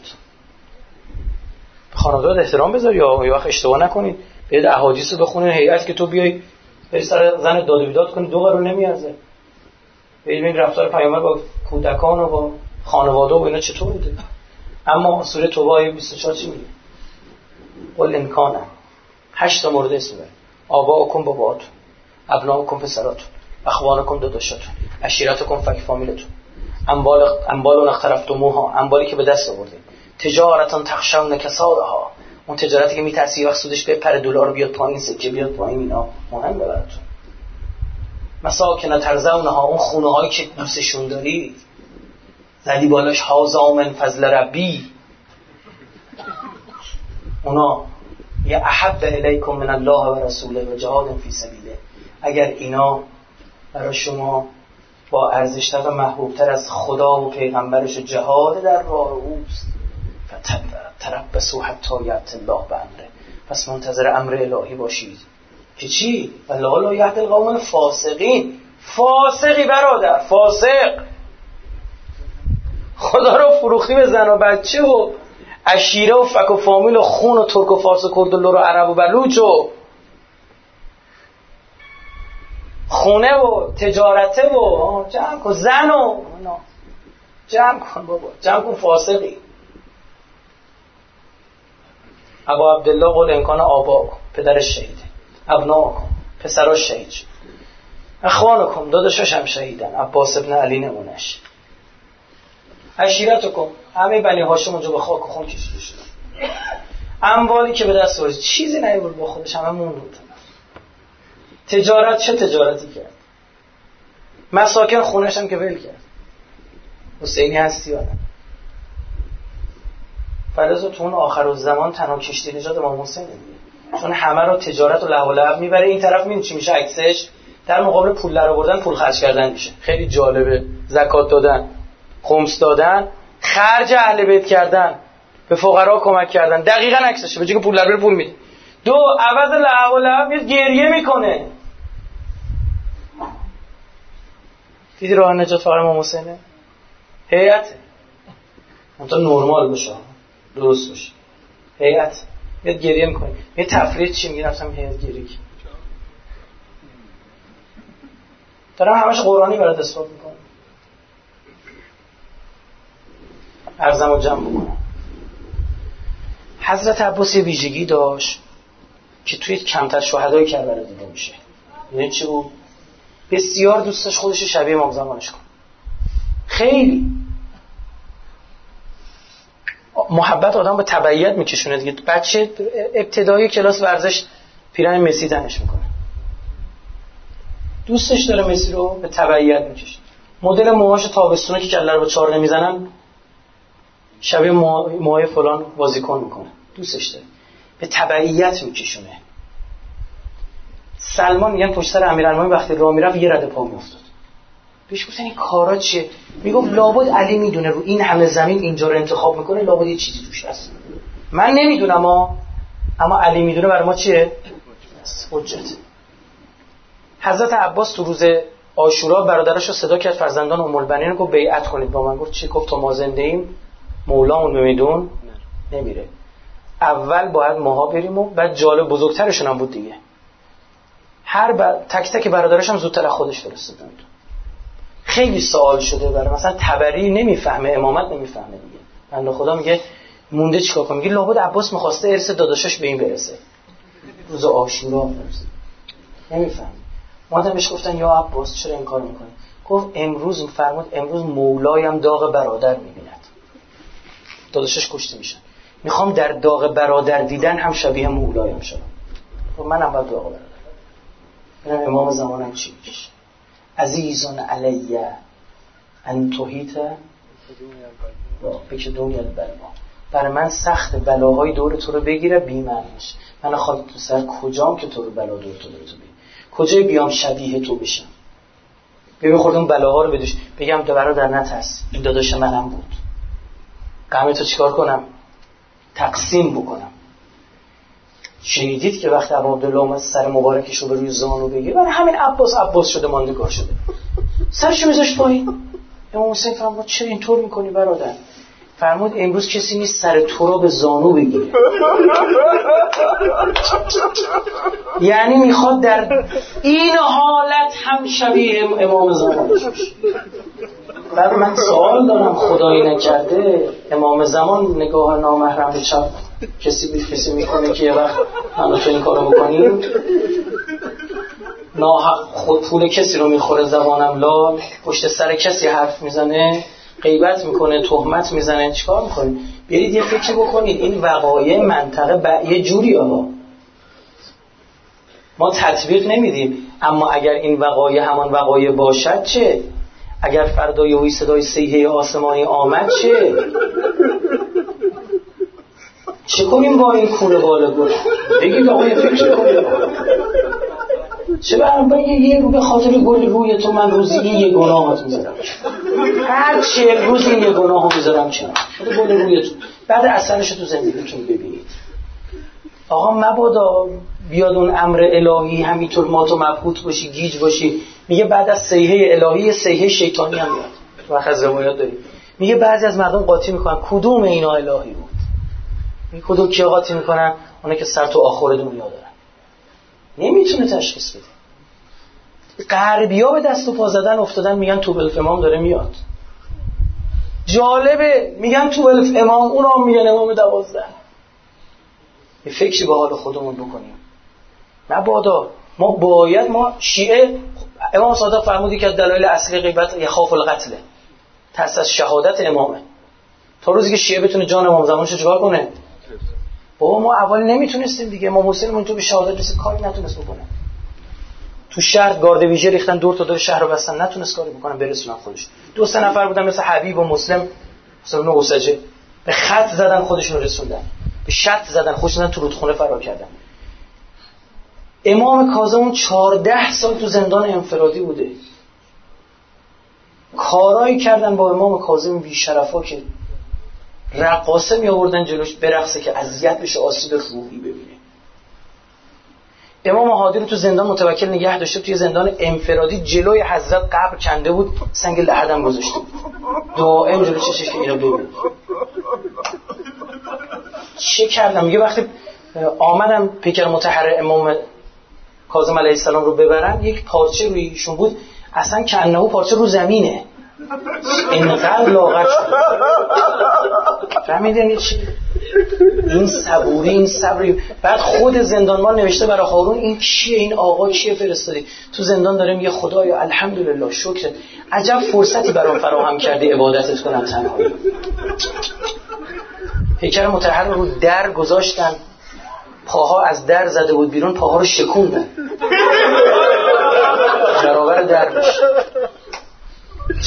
خانواده احترام بذار، یا یه وقت اشتباه نکنید برید احادیث رو بخونید، هیئت که تو بیای بری سر زن داد و بیداد کنی دو قرار نمیارزه. ببین رفتار پیامبر با کودکان و با خانواده و اینا چطور بوده. اما سوره توبه آیه بیست و چهار چی میگه؟ قل ان کان، هشت تا مورد اسم میبره. آباؤکم باباتون، ابناؤکم پسراتون، اخوانکم داداشاتون، عشیرتکم فک فامیلتون، اموال اموال اقترفتموها، اموالی که به دست آوردید، تجارتان تخشون کسادها، اون تجارتی که میترسی وقت سودش به پر دلار بیاد پایین، سکه بیاد پایین، اینا مهم براتون. مساکن ترضونها، اون خونه هایی که دوستشون دارید، زدی بالاش هازا من فضل ربی، اونا یا احب الیکم من الله و رسوله و جهاد فی سبیله، اگر اینا برای شما با ارزشتر و محبوبتر از خدا و پیغمبرش جهاد در راه اوست، فتربصوا حتی یأتی الله بامره، پس منتظر امر الهی باشید که چی؟ الله لا یهدی القوم الفاسقین. فاسقی برادر، فاسق، خدا رو فروختی به زن و بچه و عشیره و فک و فامیل و خون و ترک و فارس و کرد و لور و عرب و بلوچ و خونه و تجارته و جمع کن، زن و جمع کن بابا، جمع کن. فاسقی. ابا عبدالله قول امکان آبا کن، پدرش شهیده، ابنا کن، پسراش شهید شد، اخوان کن، داداشاش هم شهیدن، عباس ابن علی نمونش، عشیرت کن، همه بنی هاشم اونجا به خاک و خون کشیده شد، اموالی که به دست آورد چیزی نیورد با خودش، همه مون بود. تجارت چه تجارتی کرد؟ مساکن خونش هم که ول کرد. حسینی هستی یا نه؟ فرض تو اون آخر الزمان تنها کشتی نجات امام حسین دیگه، چون همه رو تجارت و لهو و لعب میبره. این طرف میبینی چی میشه عکسش؟ در مقابل پول در آوردن پول خرج کردن میشه. خیلی جالبه. زکات دادن، خمس دادن، خرج اهل بیت کردن، به فقرا کمک کردن، دقیقاً عکسشه. به جای که پول در بره پول میده. دو عوض لهو و لعب میاد گریه میکنه. دیدی راه نجات فقط امام حسینه؟ هیئت اونتا نرمال باشه، درست باشه، هیئت میاد گریه میکنه. یه تفریح چی میگه؟ رفتم هیئت گریه دارم همش قرآنی برات اثبات میکنم. عرضم رو جمع بکنم. حضرت عباس یه ویژگی داشت که توی کمتر شهدای کربلا دیده میشه. یعنی چی بود؟ بسیار دوست داشت خودش شبیه امام زمانش کنه. خیلی محبت آدم به تبعیت میکشونه دیگه. بچه ابتدایی کلاس ورزش پیرن مسی تنش میکنه. دوستش داره مسی رو، به تبعیت میکشه. مدل موهاش تابستونه که کله رو به چهار نمیزنن شبیه موهای فلان بازیکن میکنه، دوستش داره، به تبعیت میکشونه. سلمان میگن پشت سر امیرالمومنین وقتی راه میرفت یه رده پا میافتاد. بهش گفتن این کارا چیه؟ میگفت لابد علی میدونه رو این همه زمین اینجا رو انتخاب میکنه، لابد یه چیزی توش هست. من نمیدونم اما اما علی میدونه. برای ما چیه؟ حجت. حضرت عباس تو روز عاشورا برادراشو صدا کرد، فرزندان ام البنین رو، گفت بیعت کنید با من. گفت چی؟ گفت تا ما زنده ایم مولامون میدون نمیره. اول باید ماها بریم و بعد جالب بزرگترشون هم بود دیگه. هر ب... تک تک برادرش هم زودتر از خودش فرستادن. خیلی سوال شده برای مثلا تبری نمیفهمه، امامت نمیفهمه دیگه. بنده خدا میگه مونده چیکار کنم؟ میگه لابد عباس می‌خواسته ارث داداشش به این برسه. روز عاشورا برسه. نمیفهم. مادر بهش گفتن یا عباس چرا این کارو می‌کنی؟ گفت امروز فرمود امروز مولایم داغ برادر می‌بیند. داداشش کشته میشن. میخوام در داغ برادر دیدن هم شبیه مولایم شم. و من اول داغ برادر. ببینم امام زمانم چی میشه. عزیزون علیه ان توهیت بکه دنیا بلا. برای من سخت بلاهای دور تو رو بگیره بی‌معنیش. من خواهد تو سر کجام که تو رو بلا دور تو دور تو بگیر. کجای بیام شبیه تو بشم. ببین خوردم بلاها رو بدوش. بگم دو برادر نترس. این داداش منم بود. غم تو چیکار کنم؟ تقسیم بکنم. شنیدید که وقتی ابو عبدالله اومد سر مبارکش رو به روی زانو بگیره، برای همین عباس عباس شده ماندگار شده. سرشو میذاشت پایین. امام حسین فرمود چرا اینطور میکنی برادر؟ فرمود امروز کسی نیست سر تو رو به زانو بگیره. یعنی میخواد در این حالت هم شبیه امام زمان بشه. بعد من سوال دارم، خدایی نکرده امام زمان نگاه نامحرم به چپ کسی بیت کسی میکنه که یه وقت همه تو این کارو بکنیم، ناحق خود پول کسی رو میخوره زبانم لال، پشت سر کسی حرف میزنه، غیبت میکنه، تهمت میزنه، چیکار میکنید؟ برید یه فکر بکنید. این وقایع منطقه ب... یه جوری ها ما تطبیق نمیدیم، اما اگر این وقایع همان وقایع باشد چه؟ اگر فردا یهویی صدای صیحه آسمانی آمد چه؟ چه کنیم با این کوره بالا گل؟ بگید آقا یه فکر کنیم. چه برم بگه یه رو به خاطر گل روی تو من روزی این یه گناهات میذارم، هر چه روز این یه گناه ها میذارم چنان خاطر گل روی تو، بعد اثرش تو زندگیتون ببینید. آقا مبادا بیاد اون امر الهی همینطور ما تو مبهوت باشی گیج باشی. میگه بعد از صیحه الهی صیحه شیطانی هم میاد. وقت از روایات داریم میگه بعضی از مردم قاطی میکنن کدوم اینا الهی بود؟ میگه کدوم کیا قاطی میکنن؟ اونا که سر تو آخر دنیا دارن، نمیتونه تشخیص بده. غربی‌ها به دست و پا زدن افتادن، میگن توبلف امام داره میاد. جالبه میگن توبلف امام، اونا هم میگن امام دوازده. یه فکری به حال خودمون بکنیم. مبادا ما باید ما شیعه، امام صادق فرمودی که دلایل اصلی غیبت یخاف القتل، ترس از شهادت امامه. تا روزی که شیعه بتونه جان امام زمانشو چیکار کنه؟ بابا ما اول نمیتونستیم دیگه. امام حسین تو به شهادت رسید، کاری نتونست بکنه. تو شهر گارد ویژه ریختن دور تا دور شهر رو بستن، نتونست کاری بکنه برسونن خودش. دو سه نفر بودن مثل حبیب و مسلم، مثلا اوسجه، به خط زدن خودشون رو رسوندن، به شط زدن خودشون تو رودخونه فرار کردن. امام کاظم چهارده سال تو زندان انفرادی بوده. کارایی کردن با امام کاظم بی شرفا که رقاصه می آوردن جلوش برقصه که اذیت بشه، آسیب روحی ببینه. امام هادی رو تو زندان متوکل نگه داشته، توی زندان انفرادی جلوی حضرت قبر کنده بود، سنگ لحدم گذاشته بود دائم جلوی چشش که اینو ببینه. چه کردم؟ میگه وقتی آمدم پیکر مطهر امام کاظم علیه السلام رو ببرن، یک پارچه روی ایشون بود، اصلا کنهو پارچه رو زمینه، اینقدر لاغر شد. فهمیدین چی؟ این صبوری، این صبری. بعد خود زندانبان نوشته برای هارون این کیه، این آقا کیه فرستادی؟ تو زندان داره میگه خدایا الحمدلله شکرت، عجب فرصتی برام فراهم کردی عبادتت کنم تنهایی. پیکر مطهر رو در گذاشتن، پاها از در زده بود بیرون، پاها رو شکوندن.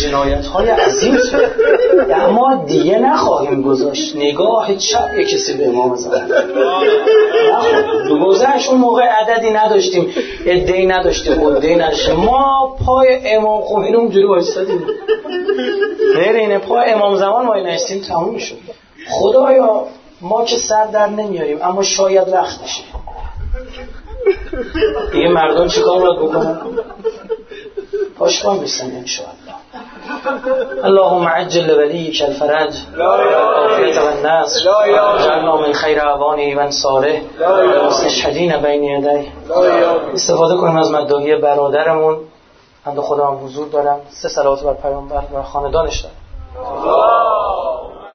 جنایت‌های عظیم شد، اما دیگه نخواهیم گذاشت نگاه چپ کسی به امام زمان. دو گذشت اون موقع عددی نداشتیم، عده‌ای نداشتیم، عده‌ای نداشتیم، ما پای امام خمینی اونجوری وایسادیم. غیر اینه پای امام زمان ما نشستیم تموم شد. خدایا ما که سر در نمیاریم، اما شاید وقت بشه دیگه مردم چیکار باید بکنن؟ پاشقان بستن انشاءالله. اللهم عجل ولیک الفرج والعافیة والنصر واجعلنا من خیر اعوانه و انصاره والمستشهدین بین یدیه. استفاده کنیم از مدعی برادرمون. بنده خدا هم حضور دارم. سه صلوات بر پیامبر و خاندانش دارم.